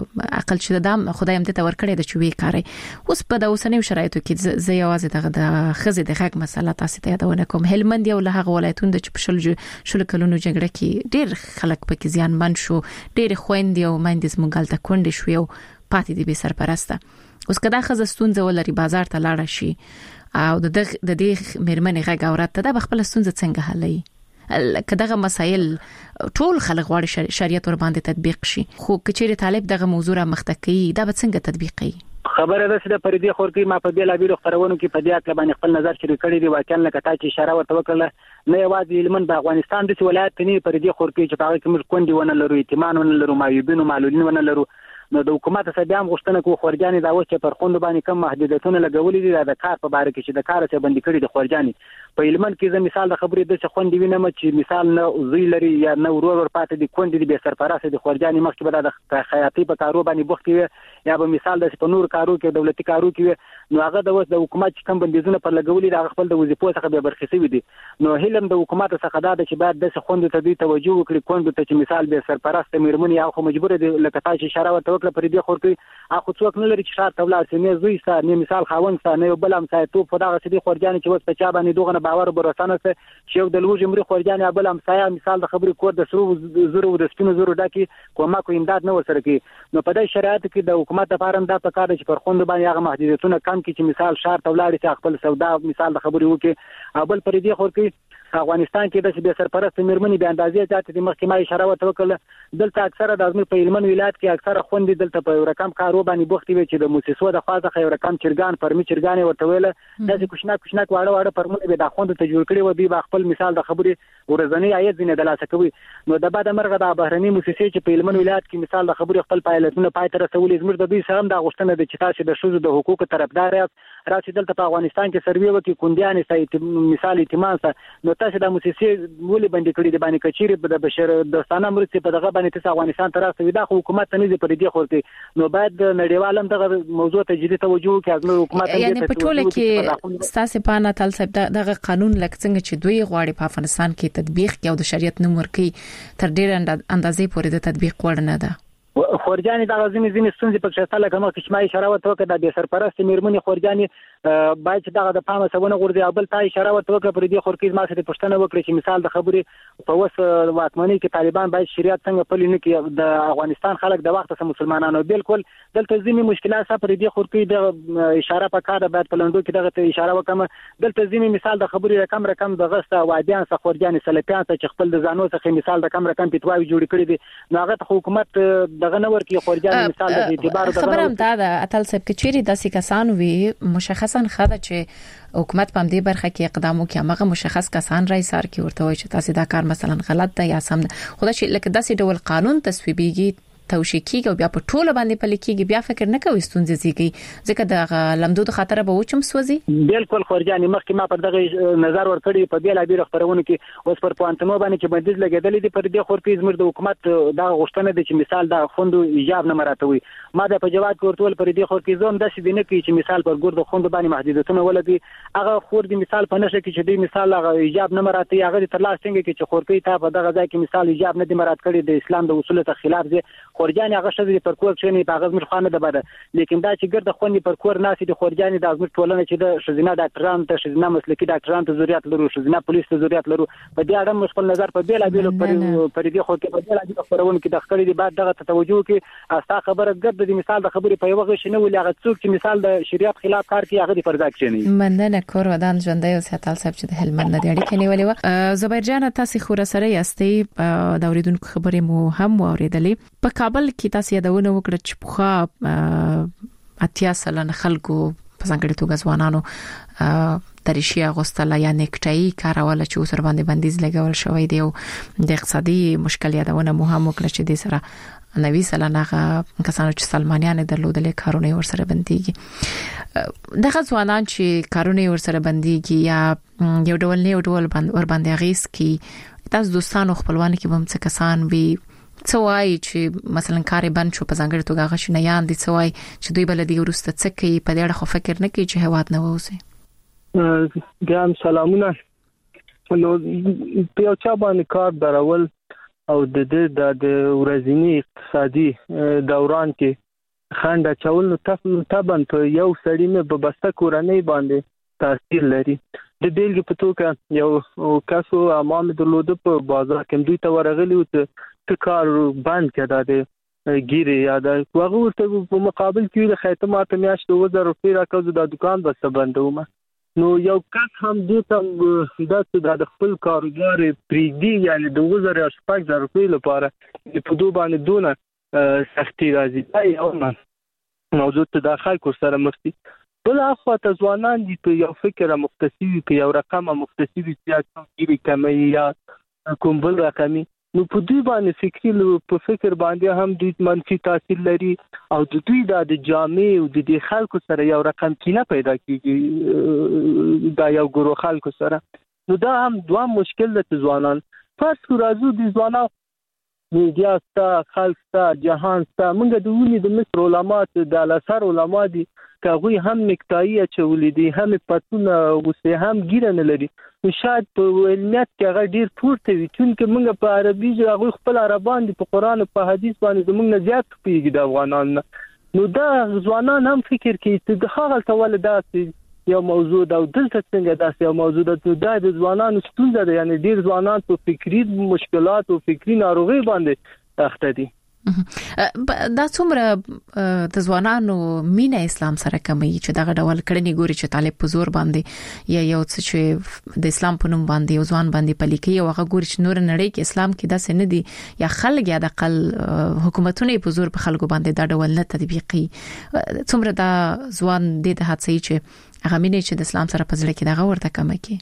عقل چې د خدای هم ته ورکړي د چوي کاری اوس په د اوسنیو شرایطو کې زه یوازې دغه د خزې د حق مسله تاسو ته یادونه کوم هلمند یو له هغه ولایتونو د چپشل شل کلونو جګړه کې ډیر خلک پکې زیان من شو ډیر خويندې او مندز مونږ ته کونډې شو یو پاتې دي به سرپرسته اوس کدا خزه ستونزه ولري بازار ته لاړ شي او د د دې مېرمنې غږ اورات ته د خپل ستونزه څنګه حلي کداغه مسایل ټول خلک غواړي شریعت ور باندې تطبیق شي خو کچېره طالب دغه موضوع را مختکی دا به څنګه تطبیقي خبره ده چې د پردي خورکی ما په بیل ابي خبرونو کې په دې اړه باندې خپل نظر شریک کړی دی واقعا لکه تا چې اشاره ورته وکړه نه یوازې علمن په افغانستان د ولایت نه پردي خورکی چې په هغه کې موږ کندي ونه لرو ایتمان ونه لرو مایوبین او معلولین ونه لرو نو د حکومت سره بیا غوښتنه کوي خورجاني دا و چې پر خوند باندې کم محدودیتونه لګولې دي د کار په اړه کې چې د کار څخه بندي کړي د خورجاني په علمن کې زه مثال د خبرې د څه خوند وینم چې مثال نه زوی لري یا نه ورور ور پاتې دي کندي دي به سرپرست د خورجاني مخکې به د خیاطي په کارو باندې بوخت وي یا به مثال د په نور کارو کې دولتي کارو کې نو هغه د وس د حکومت کم بندیزونه پر لګولې د خپل د وظیفو څخه به برخصي وي دي نو هلم د حکومت څخه دا چې بعد د څه خوند ته دی توجه وکړي کوند ته چې مثال به سرپرست مېرمنې او خو مجبور دي لکه تاسو اشاره ورته وکړه پر دې خورکی اخو څوک نه لري چې شار تولا سینې زوی سره نه مثال خاون سره نه بل هم سای تو په دغه سړي خورجاني چې وس په چا باندې دوغه باور برسانه سه چې یو د لوج مری خورجاني بل هم سای مثال د خبرې کور د سرو زرو د سپینو زرو ډکی کومه کو امداد نه ورسره کی نو په دې شرایط کې د حکومت لپاره دا په کار چې پر خوند باندې هغه محدودیتونه کم کی چې مثال شار تولا لري چې خپل سودا مثال د خبرې وکي بل پر دې خورکی افغانستان کې د سرپرست مېرمنې به اندازې ذات د محکمه اشاره ورته وکړه دلته اکثره د ازمیر په علمن ولایت کې اکثره خوندې دلته په رقم کارو باندې بوختي وي چې د موسسو د خاصه خیر رقم چرګان پرمي چرګان ورته ویل داسې کوښنا کوښنا واړه واړه پرمونه به د خوند ته جوړ کړي و به خپل مثال د خبرې ورځنی عاید نه دلاسه کوي نو د بعد مرغه د بهرني موسسې چې په علمن ولایت کې مثال د خبرې خپل پایلټونه پای تر رسولې زموږ د دوی سره د غوښتنه د چې تاسو د شوزو د حقوقو طرفدار یاست راځي دلته په افغانستان کې سروي وکي کنديان سایت مثال ایتمان نو تاسو د موسسې ولې باندې کړی د باندې کچيري د بشر دوستانه مرستې په دغه باندې تاسو افغانستان ته راځي دا حکومت نه دي پر دې خورته نو باید نړیوالم دغه موضوع ته جدي توجه وکړي از حکومت یعنی په ټوله کې ستاسو په انا تل صاحب دغه قانون لکه څنګه چې دوی غواړي په افغانستان کې تطبیق کوي او د شریعت نمبر کې تر ډیره اندازې پورې د تطبیق وړ نه ده خورجاني د غزنی ځینې ستونزې په شتله لکه مخ چې ما اشاره ورته وکړه د سرپرست مېرمنې خورجاني باید چې دغه د پامه سونه غورځي او بل تا اشاره ورته وکړه پر دې خورکیز ما سره پښتنه وکړي چې مثال د خبرې په وس واکمنۍ کې طالبان باید شریعت څنګه پلي نه کړي د افغانستان خلک د وخت سره مسلمانانو بالکل دلته ځینې مشکلات سره پر دې خورکې د اشاره په کار باید په لندو کې دغه اشاره وکم دلته ځینې مثال د خبرې رقم رقم د غسته وادیان څخه خورجاني سلفیان څخه خپل د ځانو څخه مثال د کم رقم پیټواوی جوړ کړي دي نو هغه حکومت دغه نور کې خورجاني مثال د اعتبار د خبرم دا د اتل صاحب کې چیرې د سکسان وی مشخصا خاطر چې حکومت په دې برخه کې اقدام وکړي هغه مشخص کسان رئیس سر کې ورته وایي چې تاسو دا کار مثلا غلط ده یا سم ده خدای چې لکه داسې ډول قانون تصویبيږي توشي کیږي او بیا په ټوله باندې پلي کیږي بیا فکر نه کوي ستونزې زیږي ځکه د لمدود خطر به وچم سوځي. بالکل خورجاني مخکې ما پر دغه نظر ورکړی په بیل ابي خبرونه کې اوس پر پوانتمو باندې چې بندیز لګیدل دي پر دې خورپیز مر د حکومت دا غوښتنه ده چې مثال دا خوندو ایجاب نه مراتوي. ما د په جواب ورتول پر دې خورپیز هم د سې نه کوي چې مثال پر ګور د خوندو باندې محدودیتونه ولدي هغه خور دي مثال په نشه کې چې دې مثال هغه ایجاب نه مراتي هغه تر لاس څنګه کې چې خورپی ته په دغه ځای کې مثال ایجاب نه دي مرات کړی د اسلام د اصولو ته خلاف دي. خورجاني هغه شذ پر کور چې نه په غزمر خانه ده بده لیکن دا چې ګرد خونی پر کور ناسي د خورجاني د ازمر ټولنه چې د شذینا ډاکټرانو ته شذینا مسلکی ډاکټرانو ته ضرورت لرو شذینا پولیس ته ضرورت لرو په دې اړه مشکل نظر په بیل ابي پر پر دې خو کې په دې اړه خبرونه کې د خړې دي بعد دغه توجه کې استا خبره ګرد د مثال د خبرې په یو وخت شنه ولې هغه څوک چې مثال د شریعت خلاف کار کوي هغه د فرض اکشن مننه کور ودان ژوندۍ او ساتل صاحب چې د هلمند د اړیکې نیولې و. زبیر جان تاسو خو سره یاستئ د اوریدونکو خبرې مو هم اوریدلې. په کابل کې تاسو یادونه وکړه چې په اتیا سلنه خلکو په څنګه توګه ځوانانو تریشي اغوستله یا نیکټای کاروله چې اوسر باندې بندیز لګول شوی دی او د اقتصادي مشکل یادونه مو هم وکړه چې د سره نوي سلنه کسانو چې سلمانیان درلودلې کارونه ورسره بنديږي. دغه ځوانان چې کارونه ورسره بنديږي یا یو ډول نه یو ډول ور باندې غیس کی تاسو دوستانو خپلوان کې هم څه کسان وي څه وایي چې مثلا کار بند شو په ځانګړي توګه غشنه یان دي څه وایي چې دوی بلدي ورسته څه کوي په دې اړه خو فکر نه کوي چې هواد نه ووسي. ګرام سلامونه. نو په یو چا باندې کار درول او د دې د ورځنی اقتصادي دوران کې خنډ چول نو طبعا په یو سړی نه په بسته کورنۍ باندې تاثیر لري. د بیلګې په توګه یو کسو امام درلوده په بازار کې دوی ته ورغلی او ته کار بند کړه د ګیره یا د هغه ورته په مقابل کې د خیتمات میاشت دوه زره روپۍ راکړو د دکان بسته بندوم. نو یو کس هم دې ته د خپل کاروبار پریدي یعنی دوه زره شپږ زره روپۍ لپاره په دوه باندې دونه سختي راځي. دا یو موضوع ته داخل کو سره مفتي بل اخوا ته ځوانان دي په یو فکر مختصي په یو رقم مختصي سیاست کمی یا کوم بل رقمي نو په دوی باندې فکری په فکر باندې هم دوی منفي تاثیر لري او د دوی د جامع او د خلکو سره یو رقم کینه پیدا کیږي دا یو ګروه خلکو سره. نو دا هم دوه مشکل د ځوانان فرض کو راځو د ځوانان میډیا ستا خلک ستا جهان ستا موږ د ونی د مصر علما د الازهر علما دي کاغوی هم نکتایی چولې دي هم پتون اوسه هم ګیره نه لري. نو شاید په علمیت کې هغه ډیر پورته وي چې موږ په عربي ژبه خپل عربان دي په قران او په حدیث باندې زموږ نه زیات پیږي د افغانان. نو دا ځوانان هم فکر کوي چې د هغه ټول داسې یو موضوع دا دلته څنګه داسې یو موضوع د د ځوانانو ستونزه ده یعنی ډیر ځوانان په فکری مشکلات او فکری ناروغي باندې اخته دي. دا څومره د ځوانانو مینه اسلام سره کوي چې دغه ډول کړنی ګوري چې طالب په زور باندې یا یو څه چې د اسلام په نوم باندې یو ځوان باندې پلیکي او هغه ګوري چې نور نړۍ کې اسلام کې داسې نه دي یا خلک یا د قل حکومتونه په زور په خلکو باندې دا ډول نه تطبیقي. څومره دا ځوان د هڅې چې هغه مینه چې د اسلام سره په ځل کې دغه ورته کوي کی.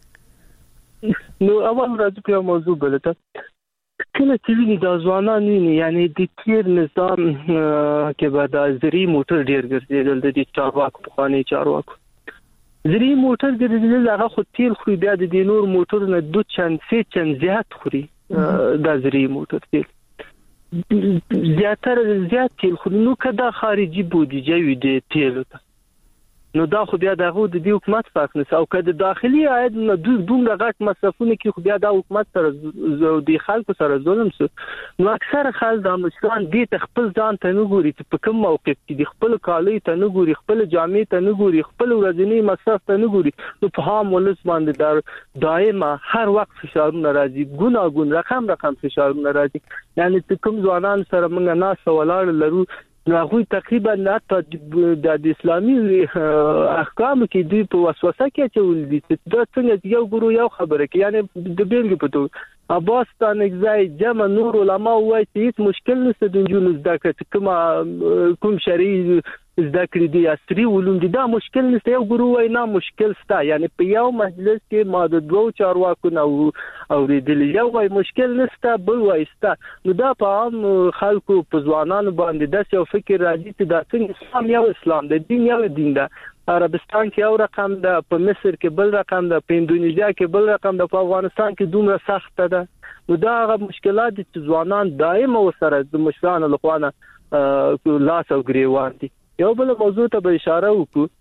نو اول راځي په موضوع بلته کله چې ویني د ځوانان ویني یعنی د تیر نظام کې به د زری موټر ډیر ګرځیدل د چارواکو په خاني چارواکو زری موټر ګرځیدل هغه خو تیل خو بیا د نور موټر نه دوه چند سه چند زیات خوري د زری موټر تیل زیاتره زیات تیل خو نو کدا خارجي بودیجه وي د تیل نو دا خو بیا دغه د دې حکومت فرق نه او کده داخلي عاید نو دومره غټ مصرفونه کې خو بیا د حکومت سره د خلکو سره ظلم سو. نو اکثر خلک د مشران دې خپل ځان ته نه ګوري چې په کوم موقف کې د خپل کالي ته نه ګوري خپل جامې ته نه ګوري خپل ورځنی مصرف ته نه ګوري. نو په هم ولس باندې در دائما هر وخت فشارونه راځي ګوناګون رقم رقم فشارونه راځي. یعنی کوم ځوانان سره موږ نه سوالار لرو نو هغه تقریبا نه د اسلامي احکام کې دوی په وسوسه کې چول دي چې دا څنګه یو ګورو یو خبره کې یعنی د بیلګې په توګه عباس تانګزای جمع نور علما وایي چې هیڅ مشکل نشته د جنوز دا کوم کوم شرعي زده کړې دي عصري علوم دي دا مشکل نشته یو ګورو وای نه مشکل ستا یعنی په یو مجلس کې ما د دوه چارواکو نو اوریدل یو وای مشکل نشته بل وای ستا نو دا په عام خلکو په ځوانانو باندې د یو فکر راځي چې دا څنګه اسلام یو اسلام د دین یو دین ده عربستان کې یو رقم ده په مصر کې بل رقم ده په اندونیزیا کې بل رقم ده په افغانستان کې دومره سخت ده نو دا هغه مشکلات چې ځوانان دائما وسره د مشرانو لخوا نه لاس او ګریوان دي یو بل موضوع ته به اشاره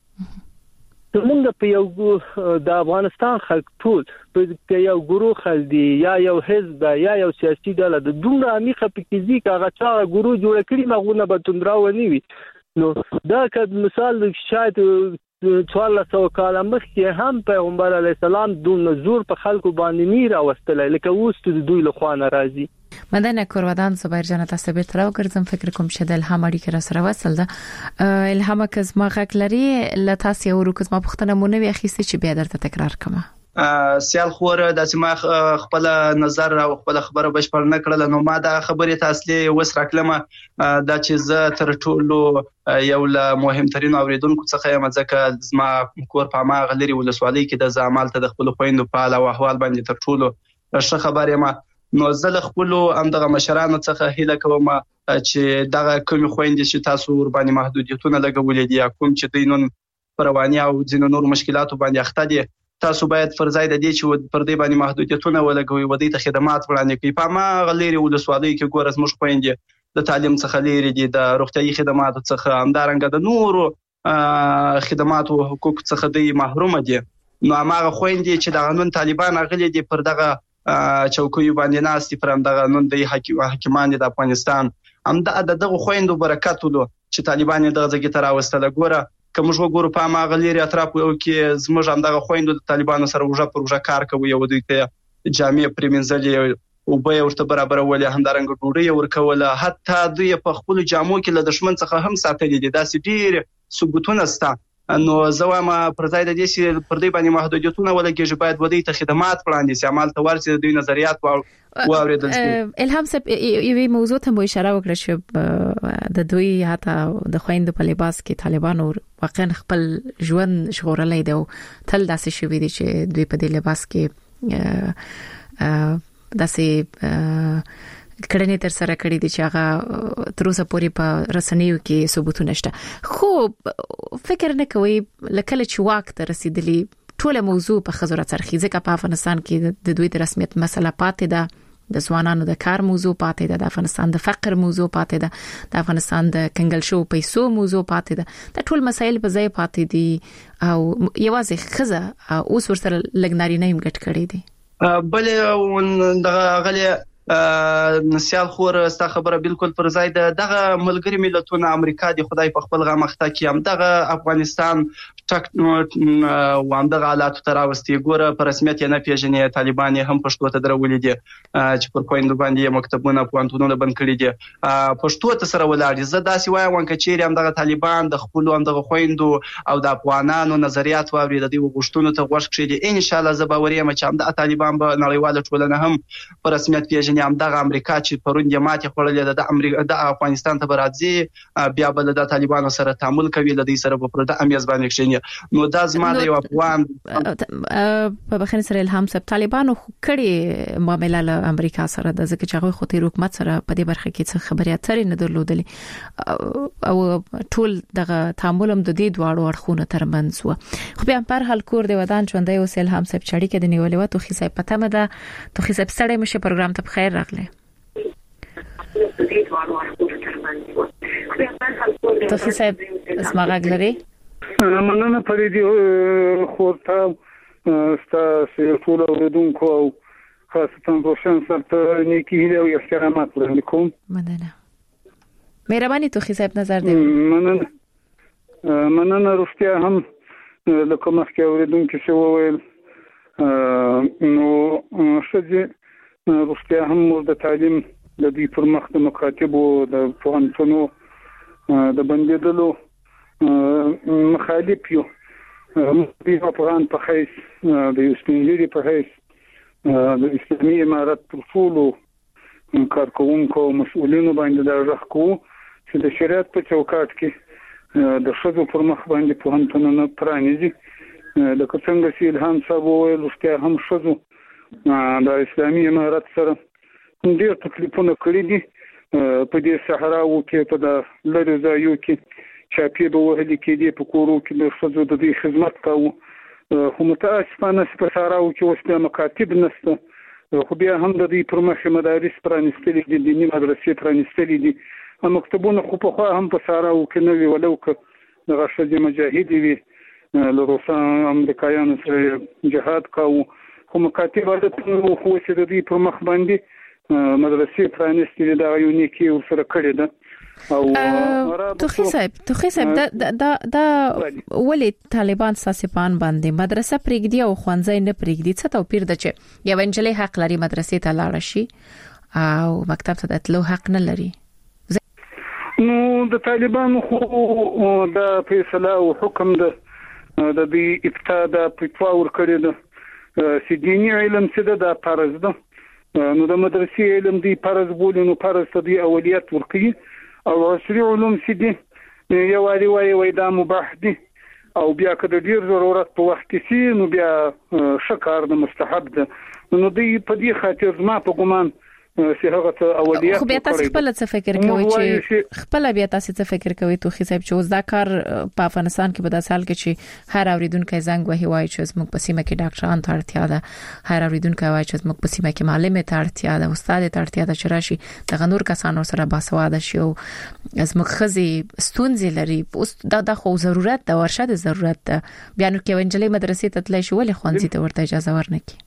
وکړو موږ په یو د افغانستان خلک ټول په یو ګروه خلک دي یا یو حزب یا یو سیاسي ډله د دومره عمیقه فکري کاغه چا ګروه جوړ کړي مغونه به تندراونی وي نو دا که مثال شاید څوارلس سوه کاله مخکې هم پیغمبر علیه السلام دومره زور په خلکو باندې نه راوستلی لکه اوس د دوی له خوا نه راځي مدنه کورودان زبیر جان تاسو به تر وګرځم فکر کوم چې د الهام اړیکه را سره وصل ده الهام کز ما غک لري ل تاسو یو روکز ما پښتنه مونږ وی اخیستي چې بیا درته تکرار کما سیال خور د سیمه خپل نظر او خپل خبره بشپړ نه کړل نو ما دا خبره تاسو وس راکلمه دا چې زه تر ټولو یو له مهمترین اوریدونکو څخه یم ځکه زما کور په ما غلري ولسوالۍ کې د زعمال ته د خپل خويندو په اړه او احوال باندې تر ټولو ښه خبره یم نو زه له خپل امدغه مشرانو څخه هیله کوم چې دغه کوم خويندې چې تاسو ور باندې محدودیتونه لګولې دي کوم چې دینون پرواني او ځینو نور مشکلات باندې اخته دي تاسو باید فرضای د دې چې پر دې باندې محدودیتونه ولګوي و دې ته خدمات وړاندې کوي په ما غليري ولسوالۍ کې ګورز مش خويندې د تعلیم څخه لري دي د روغتيایي خدماتو څخه همدارنګه د نورو خدمات او حقوق څخه د محروم دي نو هغه خويندې چې د قانون طالبان غلي دي پر دغه چوکۍ باندې ناستي پر دغه نن د حکیمان د افغانستان هم دغه خويندو برکت ولو چې طالبان دغه ځګی تر واستله ګوره کوم جو ګورو په ما غليري اطراف او کې زموږ هم دغه خويندو د طالبانو سره وجه پر وجه کار کوي او دوی ته جامع پریمنځلي او به ورته برابر ولې همدارنګ ډوډۍ ورکوله حتی دوی په خپل جامو کې له دشمن څخه هم ساتلي دي داسې ډیر ثبوتونه ستا نو زوامه پر ځای د دې چې پر دې باندې محدودیتونه ولګي چې باید ودی ته خدمات وړاندې سي عمل ته ورسي د دوی نظریات او اوریدل شي الهام صاحب یوه موضوع ته مو اشاره وکړه چې د دوی حتی د خويندو په لباس کې طالبانو واقعا خپل ژوند شغورلای دی تل داسې شوی دي چې دوی په دې لباس کې داسې کړنې تر سره کړې دي چې هغه تر اوسه پورې په رسنیو کې ثبوتونه شته خو فکر نه کوي لکه چې وخت رسیدلی ټول موضوع په خزر ترخی ځکه په افغانستان کې د دوی د رسمیت مسله پاتې ده د ځوانانو د کار موضوع پاتې ده د افغانستان د فقر موضوع پاتې ده د افغانستان د کنګل شو پیسو موضوع پاتې ده د ټول مسایل په ځای پاتې دي او یوازې خزه اوس ورسره لګناري نه یم ګټ کړی دي بل دغه غلي نسیال خور ستا خبره بالکل پر ځای ده دغه ملګری ملتونه امریکا دی خدای په خپل غم مخته کې هم دغه افغانستان ټک و هم دغه حالات تر اوستي ګوره په رسمیت نه پیژنې طالبان هم پښتو ته درولې دي چې پر کویندو باندې مکتبونه پوانتونونه بند کړي دي پښتو ته سره ولاړ زه داسې وایم چې هم دغه طالبان د خپل هم دغه خويندو او د افغانانو نظریات واوري د دې وغوښتنو ته غوښ کړي ان شاء الله زه باور یم چې هم د طالبان په نړیواله ټولنه هم په رسمیت پیژنې هم دغه امریکا چې پروند ماتې خورلې د امریکا د افغانستان ته راځي بیا بل د طالبانو سره تعامل کوي لدی سره په پرده امیز باندې کښینی نو دا زما د یو افغان په بخښنې سره الهام صاحب طالبانو کړي معاملې له امریکا سره د ځکه چې هغه خو تیر حکومت سره په دې برخه کې څه خبرې اترې نه درلودلې او ټول دغه تعامل هم د دې دواړو اړخونو ترمنځ و خو بیا په هر کور دی ودان ژوندۍ اوس الهام صاحب چړي کې د نیولې و تو خي صاحب پته مده تو خي صاحب سره مشه پروګرام ته بخیر راغله تاسو صاحب اسمه غلري مننه پرې دی خورته ستاسو ټول اوریدونکو او خاصه روشن سره نیکی او احترامات وړاندې مننه مهرباني تو صاحب نظر دی مننه مننه روغتیا هم لکه مخکې اوریدونکو څه وویل نو شته روغتیا هم د تعلیم د دې پر مخ د مکاتبو د پوهنتونو د بندیدلو مخالف یو د افغان په حیث د یوسپینځري په حیث د اسلامي امارت پر ټولو کارکوونکو او مسؤلینو باندې د راخ کو چې د شریعت په چوکاټ کې د شذو پر مخ باندې په هنتونه پرانیزي لکه څنګه چې الهام صاحب وویل چې هم شذو د اسلامي امارت سره ډېر تکلیفونه کړی دي په دې صحراو کې په د لري ځایو کې چاپی به وهلي کېدي په کورو کې د شذو د دې خدمت کوو خو متاسفانه په صحراو کې اوس بیا مکاتب نشته خو بیا هم د دې پر مخ مدارس پرانیستلي دي دیني مدرسې پرانیستلي دي مکتبونه خو په خوا هم په صحراو کې نه وي ولو که د غشې مجاهدي وي له روسان امریکایانو سره جهاد کوو خو مکاتب عادت خو چې د دې پر مخ باندې مدرسې پرانیستلي دا یو نیکی ورسره کړې ده او توخی صاحب توخی صاحب دا دا دا ولې طالبان ساسپان باندې مدرسه پرېږدي او خوانځي نه پرېږدي څه توپیر ده چې یو انجلۍ حق لري مدرسې ته لاړ شي او مکتب ته تلو حق نه لري نو د طالبانو خو د فیصله او حکم د د دې ابتدا د پټواور کړی ده چې دیني علم څه ده فرض ده نو د مدرسې علم دی فرض بولي نو فرض دی اولیت ورکړي او عصري علوم چې دي یو وایي وایي دا مباح دي او بیا کله ډیر ضرورت په وخت کې نو بیا شکر د مستحب ده نو دی په دې خاطر ما په ګمان چې هغه ته اولیت خو بیا تاسو خپل څه فکر کوئ چې خپل بیا تاسو څه فکر کوئ توخی صاحب چې اوس دا کار په افغانستان کې په داسې حال کې چې هر اوریدونکو زنګ وهي وایي چې موږ په سیمه کې ډاکټران ته اړتیا ده هر اوریدونکو وایي چې موږ په سیمه کې معلم ته اړتیا ده استاد ته اړتیا ده چې راشي د غنور کسانو سره باسواده شي او از موږ خزي ستونزې لري اوس دا د خو ضرورت د ورشد ضرورت ده بیا نو کې ونجلې مدرسې ته تللی شي ولې خوانځي ته ورته اجازه ورنکي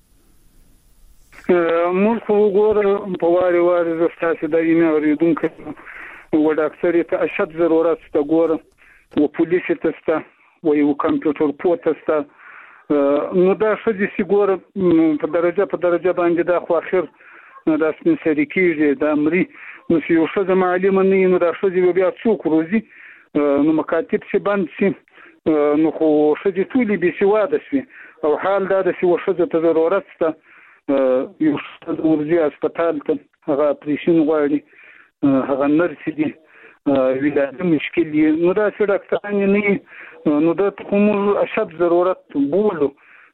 موږ خو وګورم په واره واره زستاسو د ایمه اوریدونکو و ډاکټر ته اشد ضرورت ته ګورم و پولیس ته ستا و یو کمپیوټر پورت ته نو دا شدي چې ګورم په درجه په درجه باندې دا خو اخر دا سپین سری کېږي د امري نو چې یو څه معلومه نه نو دا شدي بیا څوک روزي نو مکاتب چې بند شي نو خو شدي ټولې به سواده شي او حال دا د څه وشده ته ضرورت ته یو څه ورځي هسپتال ته هغه اپریشن غواړي هغه نرس دي ویلاده مشکل دي نو دا چې ډاکټران نه نو دا کوم اشد ضرورت بولو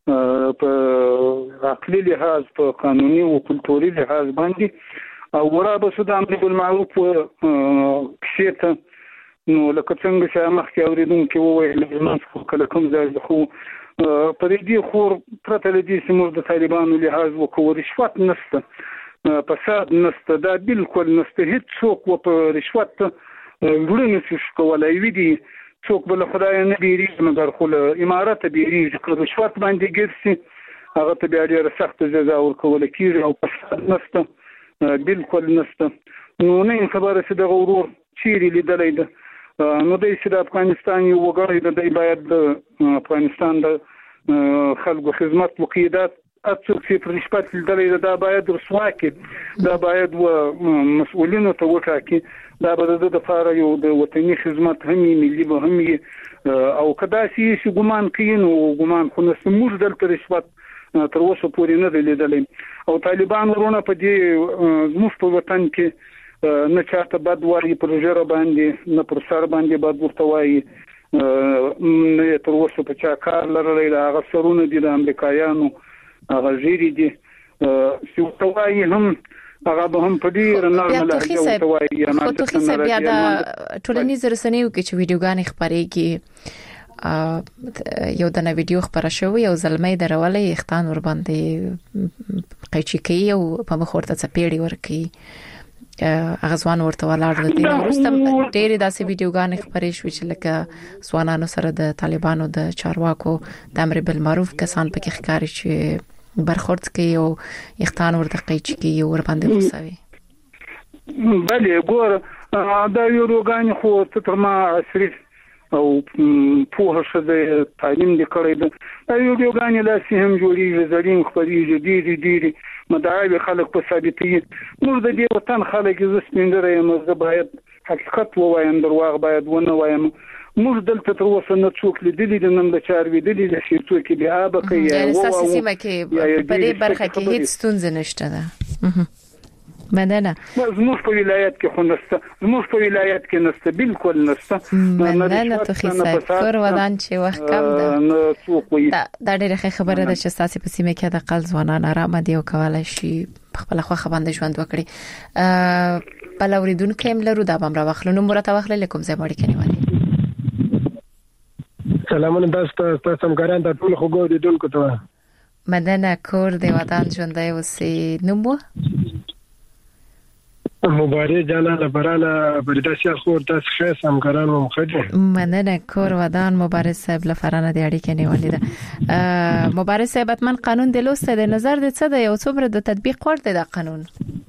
په عقلي لحاظ په قانوني او کلتوري لحاظ باندې او ورابه سود امر بالمعروف کشته نو لکه څنګه چې مخکې اوریدونکو وویل چې کله کوم ځای خو په دې خور پرته لدی چې موږ د طالبانو لحاظ وکړو رشوت نشته فساد نشته دا بالکل نشته هیڅ څوک و په رشوت ګړنه څه کولای وي دي څوک بل خدای نه بیریږي مګر خو امارات بیریږي چې رشوت باندې ګرځي هغه ته بیا ډیره سخت جزا ورکول کیږي او فساد نشته بالکل نشته نو نه خبره چې د غرور چیرې لیدلې ده نو د چې د افغانستان یو وګړی د باید د افغانستان د خلکو خدمت وکیدات اڅو چې پر نسبت لیدلې دا باید رسوا کې دا باید و مسؤلینو ته وټاکي دا به د لپاره یو د وطني خدمت هم ملي به هم او کدا چې ګمان کین او ګمان خو نس موږ د رشوت تر اوسه پورې نه لیدلې او طالبان ورونه په دې زموږ په وطن کې نه چاته بد وایي پر ژره باندې نه پر سر باندې بد ورته وایي نه تر اوسه په چا کار لرلی هغه سرونه دي د امریکایانو هغه ژیري دي چې ورته وایي هم هغه به هم په ډېره نرمه لهجه ورته وایي خو توخی صاحب بیا د ټولنیزو رسنیو کې چې ویډیوګانې خپرېږي یو دنه ویډیو خبره شوې یو زلمې درولې اختان ور باندې قیچي کوي او په مخ ورته څپېړي ورکي هغه ځوان ورته ولاړ دی نو وروسته ډېرې داسې ویډیوګانې خبرې شوې چې لکه ځوانانو سره د طالبانو د چارواکو د امر بالمعروف کسان پکې ښکاري چې برخورد کوي او اختان ورته قیچي کوي او ور باندې غوسوي بله ګوره دا یو روغان خو تر ما عصري او په هڅه تعلیم د کړی دا یو روغان لا سهم جوړیږي زرین خبرې ډېری ډېری مدعای خلک په ثابتي نور د دې وطن خلک ز سپیندره مزه باید حقیقت ووایم درواغ باید ونه وایم موږ دلته تر اوسه نه څوک لیدلی د نن د چار ویدلی د شیتو کې بیا به کوي یعنی اساسي سیمه کې په دې برخه کې هیڅ ستونزه نشته ده مننه. زموږ په ولایت کې خو نشته، زموږ په ولایت کې نشته، بالکل نشته. مننه توخی صاحب. کور ودان چې وخت کم ده. نو څوک وي دا ډېره خبره ده چې تاسو په سیمه کې د قل ځوانان آرام دي او کولای شي خپل خو خبرند ژوند وکړي. په لوریدونکو هم لرو دا بم را واخلو نو مرته واخلې لکم زه مړی کنيوالي. سلامونه تاسو ته سمګران ته ټول خو ګورې دونکو ته. مدنه کور دی ودان ژوندۍ اوسې نومو مبارک جانا لبرانه برداشت خور تاسو ښه سمګران مو مخدي. مدنه کور ودان مبارک صاحب لفرانه دی اړیکې نیولې ده. مبارک صاحب اتمن قانون د لوسته د نظر د څه د یو څومره د تطبیق ورته د قانون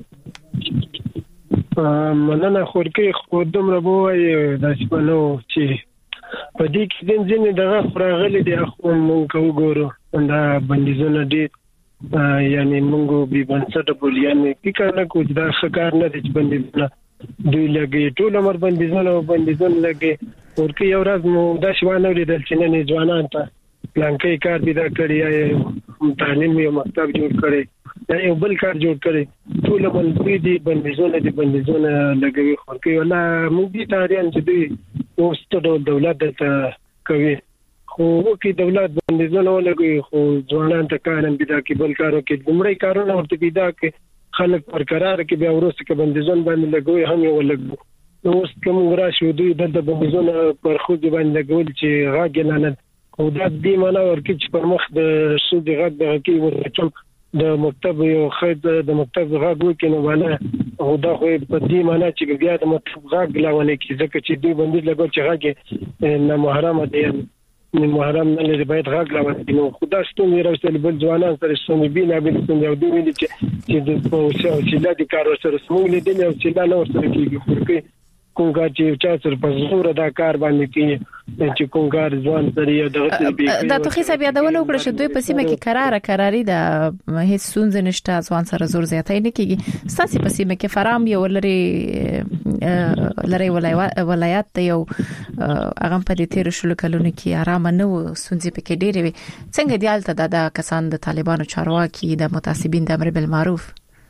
مننه خورکی خو دومره بوای د سپنو چې په دې کې د ځینې دغه خراغلي دي خو مونږ وګورو دا بندیزونه دي یعنی مونږ به بنسټ بول یعنی کی کنه کوم دا ښکار نه دي بندیزونه دوی لګي ټول امر بندیزونه بندیزونه لګي ورکی یو ورځ مو دا شوانه لیدل چې نه ځوانان ته پلانکې کار پیدا کړی تعلیم یو مکتب جوړ کړی دا یو بل کار جوړ کړی ټول باندې دي بندیزونه دي بندیزونه لګوي خورکی ولا موږ دي تاریان چې دوی اوس ته دولت ته کوي خو کې دولت بندیزونه لګوي خو ځوانان ته کار هم پیدا کوي بل کارو کې دومره کارونه ورته پیدا کوي خلک پر قرار کې بیا ورسته کې بندیزونه باندې لګوي هم یو لګوي نو اوس کوم راشي دوی د بندیزونه پر خو دي باندې لګول چې راګل نه او دا دې معنا ورکې چې پر مخ د سود غږ د کې ورچم د مکتب یو خد د مکتب غږ وکینو ولا او دا خو په دې معنا چې بیا د مکتب غږ لاونه کې ځکه چې دوی باندې لګول چې غږ نه محرم دي نه محرم نه لري باید غږ لاونه نو خدا ستون یې راځي بل ځوانان سره ستونی بینه بل ستونی او دوی چې چې په اوسه چې د کار سره سمول دي او چې دا نو سره کېږي خورکې کومګه چې چا سره په زور دا کار باندې کې چې کومګار ځوان سره دغه دا توخي صاحب یادونه وکړه چې دوی په سیمه کې قرار قراری د هیڅ سونز نشته ځوان سره زور زیاتای نه کیږي ستاسو په سیمه کې فرام یو لري لري ولایت ته یو هغه په دې تیر شلو کلونو کې آرام نه و سونځي په کې ډېری وي څنګه دیالته د کسان د طالبانو چارواکي د متعصبین د امر بالمعروف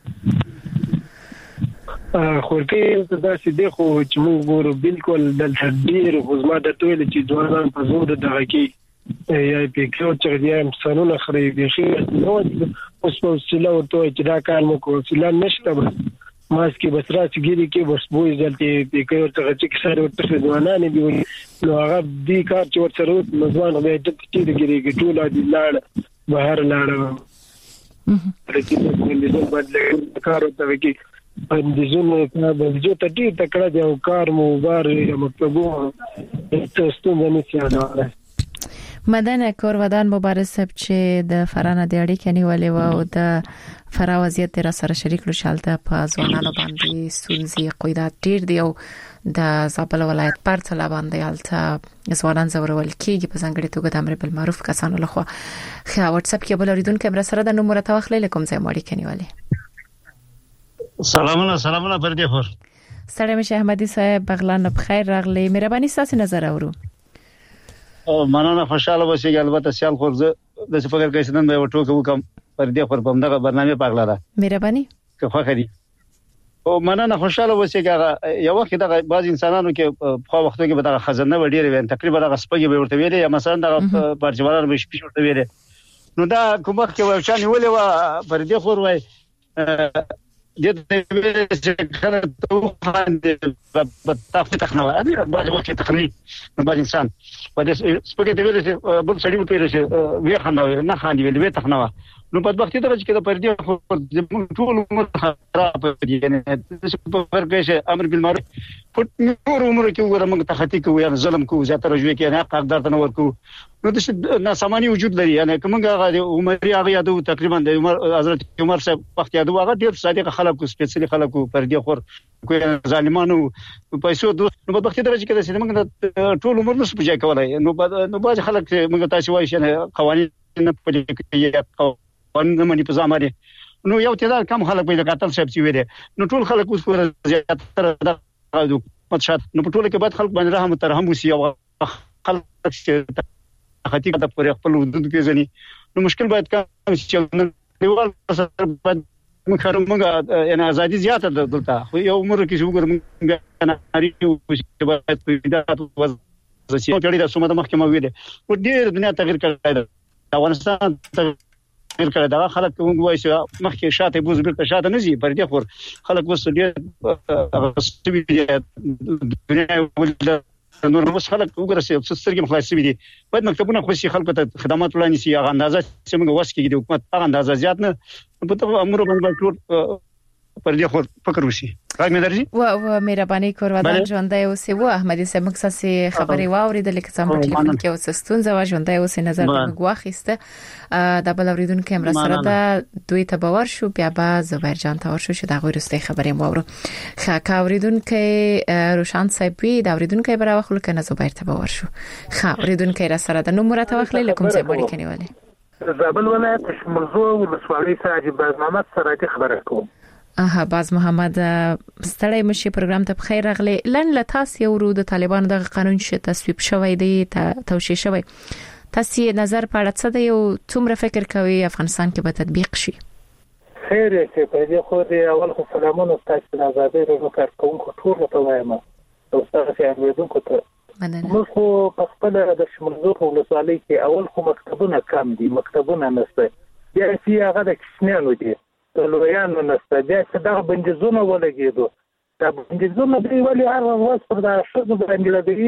خورکې دا چې دی خو چې موږ ګورو بالکل د تدبیر غوښمه د ټول چې ځوانان په زور دغه کې یا په کلو چې دی هم سنونه خري دي شي نو اوس په سیلا ورته چې دا کار مو کو سیلا نشته بس ماسکي بس را چې ګيري کې بس بوې ځلته په کلو چې چې سره ورته ځوانان دی نو هغه دې کار چې ورسره ځوان به د چې ګيري کې ټول دي لاړ بهر لاړ پرې کې د بدل کار ورته کې بندیزونه کار بندیزو ته ډیر تکړه دی او کار مو بار مکتبو ته ستونه نشي مدنه کور ودان مبارک صاحب چې د فرانه د اړیکې نیولې و او د فرا وضعیت را سره شریک لو شالته په ځوانانو باندې سونځي قیدات ډیر دی او د زابل ولایت پر څلا باندې الته ځوانان زورول کیږي په ځنګړي توګه د امر بالمعروف کسانو لخوا خو واتس اپ کې بل اوریدونکو کیمرا سره د نمبر توخلې لکم ځای مړی کنيواله سلامونه سلامونه پر دې خور سلام شه احمدي صاحب بغلان بخیر راغلی مهرباني تاسو نظر اورو او مننه خوشاله اوسئ البته سیال خور زه د څه فکر کوي چې نن به وټو کوم پر دې خور په دغه برنامه پاغلاله مهرباني که خو خري او مننه خوشاله اوسئ یو وخت دغه بعض انسانانو کې په وختو کې به دغه خزانه وړي وي تقریبا دغه سپږی به ورته ویلې یا مثلا دغه پرچمالار به شپې ورته ویلې نو دا کوم وخت کې و چا نیولې و پر دې خور وای د دې چې خلک ته خاندي په تاسو تخنوي اې باز وخت تخني باز انسان په دې سپګې ته ویل چې بل سړی په پیره وی خاندي نه خاندي ویل وی تخنوا نو په وخت ته چې د پردي خو ټول عمر خراب دي یعنی د په ورګه امر بالمعروف په نور عمر کې وګوره موږ تختی کوو یا ظلم کوو زیاته رجوع کې نه حقدار ته ورکو نو د ناسمانی وجود لري یعنی کومه هغه عمر هغه یادو تقریبا د عمر حضرت عمر صاحب وخت یادو هغه ډیر صادق خلکو سپیشلی خلکو پردي خور کوی ظالمانو پیسو نو په وخت ته چې د موږ ټول عمر نس بجای کولای نو نو باز خلک موږ تاسو وایي چې قوانين نه پلي کوي قانون منی په ځامره نو یو تعداد کم خلک پیدا قاتل صاحب چې ویل نو ټول خلک اوس پر زیاتره د متشات نو په ټول کې بعد خلک باندې رحم ترحم وسی او خلک چې خاطی د پر خپل حدود کې ځنی نو مشکل باید کم چې دیوال سره باید موږ موږ یعنی ازادي زیاته ده دلته خو یو عمر کې شو ګرم ناري چې باید پیدا وځي چې په دې سمه د محکمه ویلي په ډېر دنیا تغیر کړی ده افغانستان تغیر کړی دا خلک موږ وایي چې مخکې شاته بوز بیرته شاته نه زی پر دې خور خلک وسو ډېر دنیا ول نور اوس خلک وګورئ چې سترګې مخلاصي دي باید مکتبونه خوشي خلکو ته خدمات وړاندې شي هغه اندازه چې موږ وس کېږي د حکومت هغه اندازه زیات نه په تو امر باندې ټول پر دې خو فکر وشي راځي درځي و و مهرباني کوروادان ژوندۍ اوسې و احمدي سمک ساسي خبري واوریدل کې څنګه په ټلیفون کې اوس ستونزه و ژوندۍ اوسې نظر د غواخسته د بل اوریدونکو هم سره ده دوی ته باور شو بیا به زبیر جان ته ورشو چې دا غوړسته خبرې مورو خا اوریدونکو روشان صاحب د اوریدونکو برابر خل کنه زبیر ته باور شو خا اوریدونکو را سره د نمبر ته وخلې لکم څه بوري کني ولې زابل ولایت شمرزو ولسوالۍ سره باز محمد سره خبره کوم اها باز محمد ستړی مشي پروګرام ته بخیر راغلی لن لتاس یو ورو د طالبانو د قانون شته تصویب شوی دی توشیح شوی تاسو نظر په اړه څه دی او څومره فکر کوي افغانستان کې به تطبیق شي خیر چې په دې خو د اول خو سلامونه تاسو د آزادۍ ورو کار کوونکو ټول ته وایم او تاسو یې اوریدونکو ته موږ خو په خپل د شمرزو په ولسوالۍ کې اول خو مکتبونه کم دي مکتبونه نشته بیا چې هغه د کښنیانو دي لویانو نسته بیا چې دا بندیزونه ولګېدو دا بندیزونه دی ولې هر ورځ پر دا شذ باندې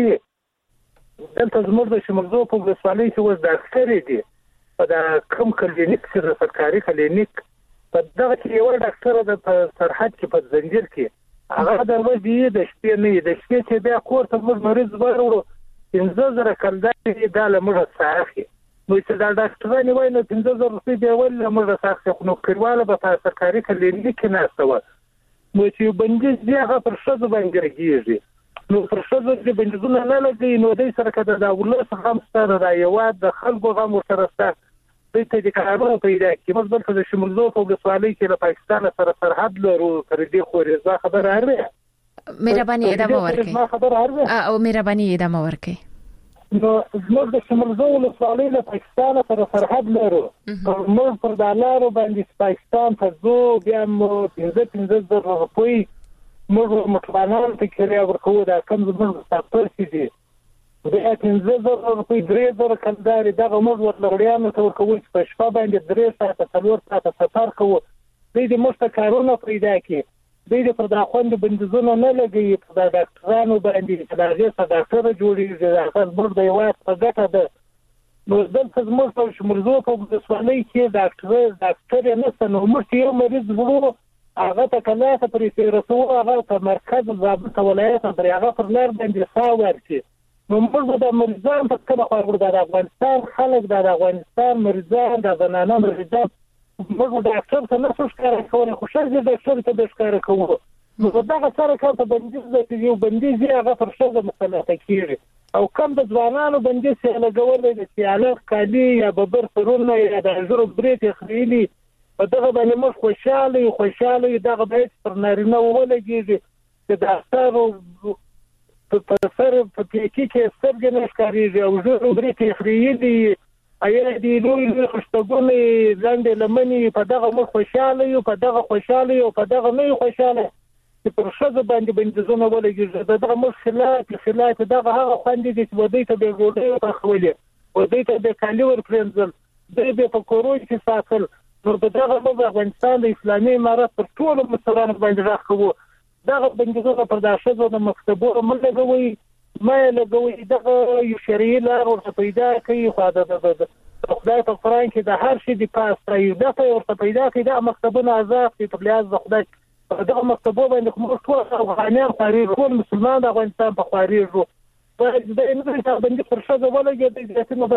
لګي دلته زموږ د شمرزو په ولسوالۍ کې وز د ډاکټر دی په دا کم کلینیک چې سرکاري کلینیک په دغه کې یو ډاکټر د سرحد کې په زنجیر کې هغه د ورځې د شپې نه د شپې چې بیا کور ته موږ مریض ورورو پنځه زره کلداري دا لمړه ساخي نو چې دا ډاکټرانه وای نو پنځه زره روپۍ دی ول موږ ساخته خو نو کړواله په سرکاري کلینیک کې نهسته نو چې بندیز دی هغه پر شذ باندې راګیږي نو پر شذ د بندیزونه نه لګي نو د سره کده دا ولس هم ستاره دا یو د خلکو غو سره ستاره د دې کارونه پیدا کی موږ بل څه شمولو په ولسوالۍ کې له پاکستان سره سرحد لرو تر دې خوري ځا خبر هره مهرباني ادامه ورکړئ او مهرباني ادامه ورکړئ نو زموږ د شمولو ولسوالۍ له پاکستان سره سرحد لرو موږ پر دالارو باندې پاکستان ته زو بیا مو پنځه پنځه زره روپۍ موږ مطلبانان ته کړی ورکو دا کم زموږ ساتل شي دي بیا پنځه زره روپۍ درې زره کلداري دغه موږ ورلغړیانو ته ورکو چې په شپه باندې درې ساعته څلور ساعته سفر کوو دوی د مشته کارونه پیدا کړي دوی د پر د خوند بندیزونه نه لګي په د ډاکټرانو باندې چې دغه څه ډاکټر جوړیږي دا خپل د یو په ګټه ده نو دلته زموږ په شمرزو په ولسوالۍ کې ډاکټر ډاکټر نه څنو موږ یو مریض وګورو هغه ته کله ته پرې رسو هغه په مرکز ضابط ولایت پر هغه پر لار باندې ساور شي نو موږ د مریضان په کله خو د افغانستان خلک د افغانستان مریضان د زنانه مریضان موږ د ډاکټر ته نه څه کوو خو شر د ډاکټر ته د ښکار کوو نو دا سره کوم ته بندیز د یو بندیز هغه پر څه مسله تکیږي او کم د ځوانانو بندیز څخه لګول دي چې علاق کالي یا ببر سرونه یا د جوړ بریت خريلي په دغه باندې موږ خوشاله خوشاله دغه بیت پر نارینه ولګيږي چې د اثر په سر په کې کې سترګې نشکاريږي او جوړ بریت خريلي ایا دې لوی خوشتګونې لاندې لمنې په دغه مخ خوشاله یو په دغه خوشاله یو په دغه نه خوشاله چې پر شذ باندې بندیزونه ولګي دغه مخ خلاف خلاف دغه هغه خوندې چې ودی ته به ګوډه په خولې ودی ته به کالی ور پرنځل دې به په کورو کې ساتل نو دغه په افغانستان د اسلامي امارات پر ټول مسلمانانو باندې راخو دغه بندیزونه پر د شذ د مکتبونو ملګوي ما لګوي دغه یو شرعي لار ورته پیدا کوي خو د خدای په قرآن کې د هر شي د پاسه یو دغه ورته پیدا کوي د مکتبونه آزاد په بلیاز د خدای دغه مکتبونه باندې کوم ټول افغانان قاری ټول مسلمان د افغانستان په قاری رو په دې انګلیسي باندې پر شذ ولګي د څنګه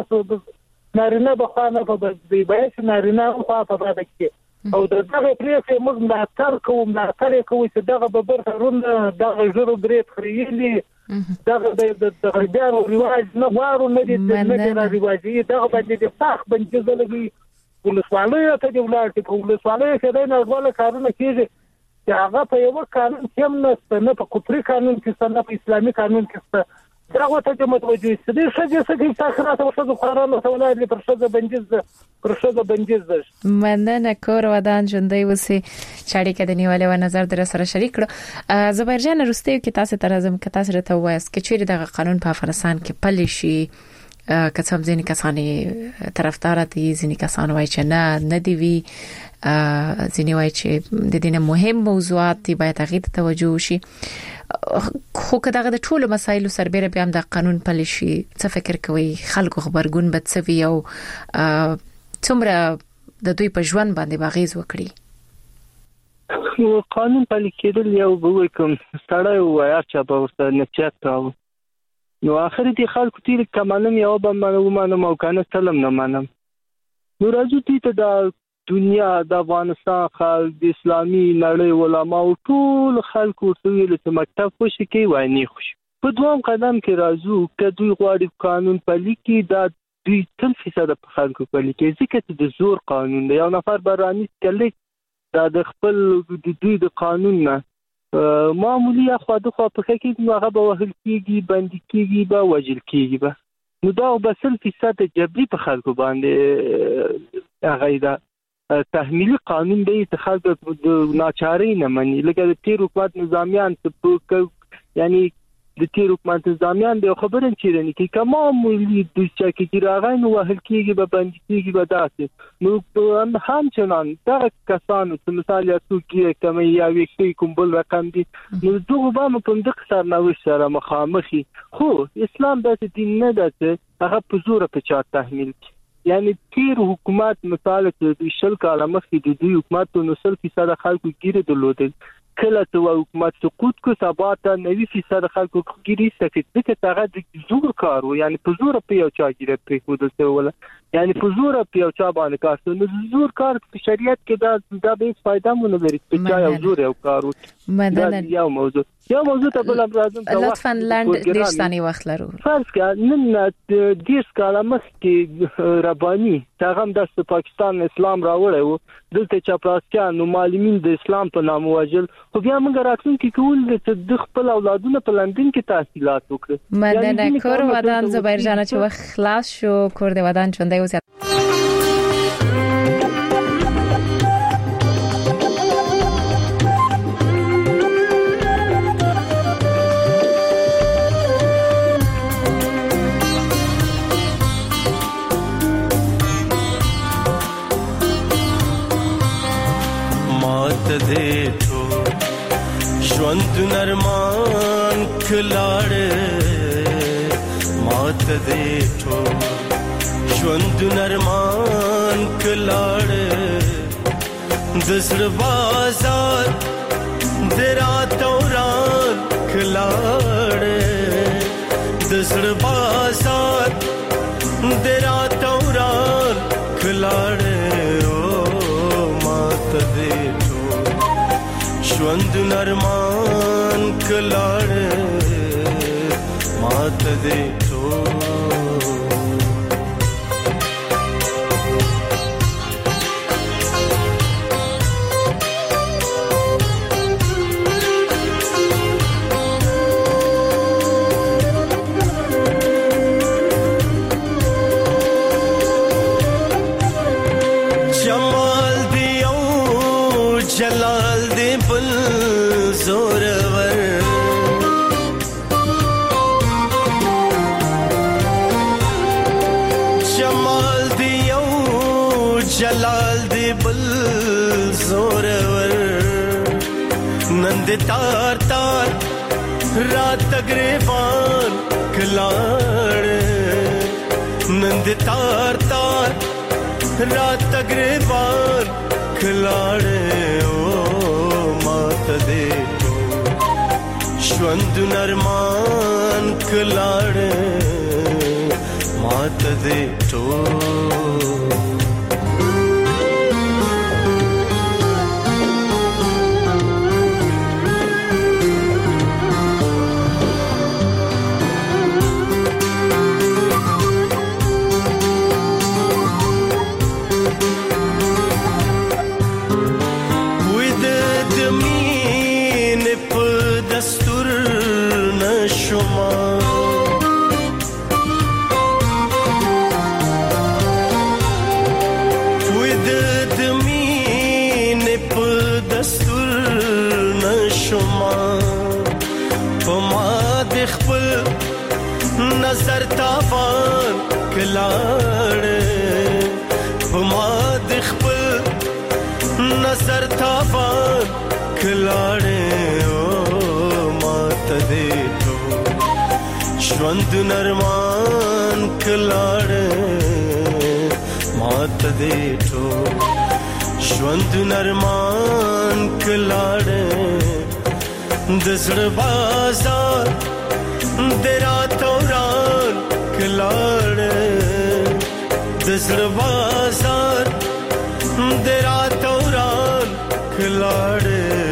بس نارینه په خانه په دې بهش نارینه خو په دغه کې او دغه پریکړه موږ ملاتړ کوو ملاتړ کوو چې دغه ببر ترونه دغه جوړ بریت خريلي دغه د غربیانو رواج نه غواړو نه دي نه رواجي دغه باندې د فخ بنځ لګي ولسوالۍ ته دی ولارتي په ولسوالۍ کې نه ډول کارونه کیږي چې هغه په یو قانون کې هم نه نه په کوپری قانون کې نه په اسلامي قانون کې دغه ته چې متوجه شي د شګه څخه تاخرات او شګه قرارونه سوالات پر شګه بندیز پر شګه بندیز ده مننه کور ودان ژوندۍ وسی چاړي کې د نیولې و نظر در سره شریک کړو زبیر جان رستیو کې تاسو تر ازم کې تاسو ته وایس کې چیرې د قانون په افغانستان کې پلي شي کڅم ځینې کسانې طرفدار دي ځینې کسان وایي چې نه نه دی وی ځینې وایي چې د دې نه مهم موضوعات دی باید هغه توجه وشي خو کداغه د ټولو مسایلو سربېره بیا هم د قانون پلي شي څه فکر کوي خلکو خبرګون به څه وي او څومره د دوی په ژوند باندې باغیز وکړي قانون پلي کېدل یو به کوم ستړی وایي چې په ورته نچات تاو نو اخر دي خلکو تیر کمانم یو به منم او کنه سلام نه منم نو راځو تی ته د دنیا د افغانستان خلک د اسلامي نړۍ علما او ټول خلکو ټول چې مکتب خوشي کوي وای نه خوشي په دوام قدم کې راځو چې دوی غواړي قانون پلي کې د دوی تل فیصد په خلکو پلي کې ځکه د زور قانون دی یو نفر برانی کله دا د خپل د دوی د قانون نه معمولی اخوا د خوا په کې نو هغه به وهل کیږي باندې کیږي به وجل کیږي به نو دا بسل فیصد جبري په خلکو باندې هغه دا تحمیلی قانون دی چې خلک د ناچارۍ نه مني لکه د تیر حکومت نظامیان ته یعنی د تیر حکومت نظامیان د خبرن چیرنی کې کمامولی د چې راغی نو وهل کیږي به باندې کیږي به داسې نو هم چنان دا کسانو چې مثال یا څوک کوم یا ویکي کوم بل رقم دي نو دغه به په دغه سرنوي سره مخامخي خو اسلام د دین نه ده هغه په زور په چا تحمیل یعنی تیر حکومت مثال چې شل کاله مخکې د دوی حکومت نو سل فیصد خلکو ګیره درلودل کله چې حکومت سقوط کو سبا ته نوي فیصد خلکو ګیری سکت چې هغه د زور کارو یعنی په زور په یو چا ګیره پرې خودل څه ولا یعنی په زور په یو چا باندې کار نو زور کار په شریعت کې دا دا به فائدہ مونږ لري چې چا یو زور یو کارو مدنه یو موضوع یو موضوع ته بل راځم لطفا لاند ډیر ثاني وخت لرو فرض کړه نن د کاله مخکې ربانی هغه د پاکستان اسلام راوړی وو دلته چاپلاسکیان نو معلمین د اسلام په نام وجل خو بیا موږ راتلونکي کول چې د خپل اولادونو په لندن کې تحصیلات وکړي مدنه کور ودان زبیر جان چې وخت خلاص شو کور د ودان چوندې اوس دیٹھو ژوند نرمان کلاړ مات دیٹھو ژوند نرمان کلاړ دسر بازار درا دوران کلاړ دسر بازار درا دوران کلاړ او مات دیٹھو ژوند نرمان کلاړ مات دې تو جمال دی او جلال دی بل زورور جمال دی او جلال دی بل زورور نند تار تار رات گریبان کلاڑ نند تار تار رات گریبان کلاڑ او مات دے ژوند نرمان کلاړ مات دې ټول شما नजर ताफान कलाड़े पमा दिखपल नजर ताफान कलाड़े ओ मात दे तो श्वंद नरमान कलाड़े मात दे तो श्वंद नरमान कलाड़े दसड़ बाजार देरा तौरान कलाड़े दसड़ बाजार देरा तौरान कलाड़े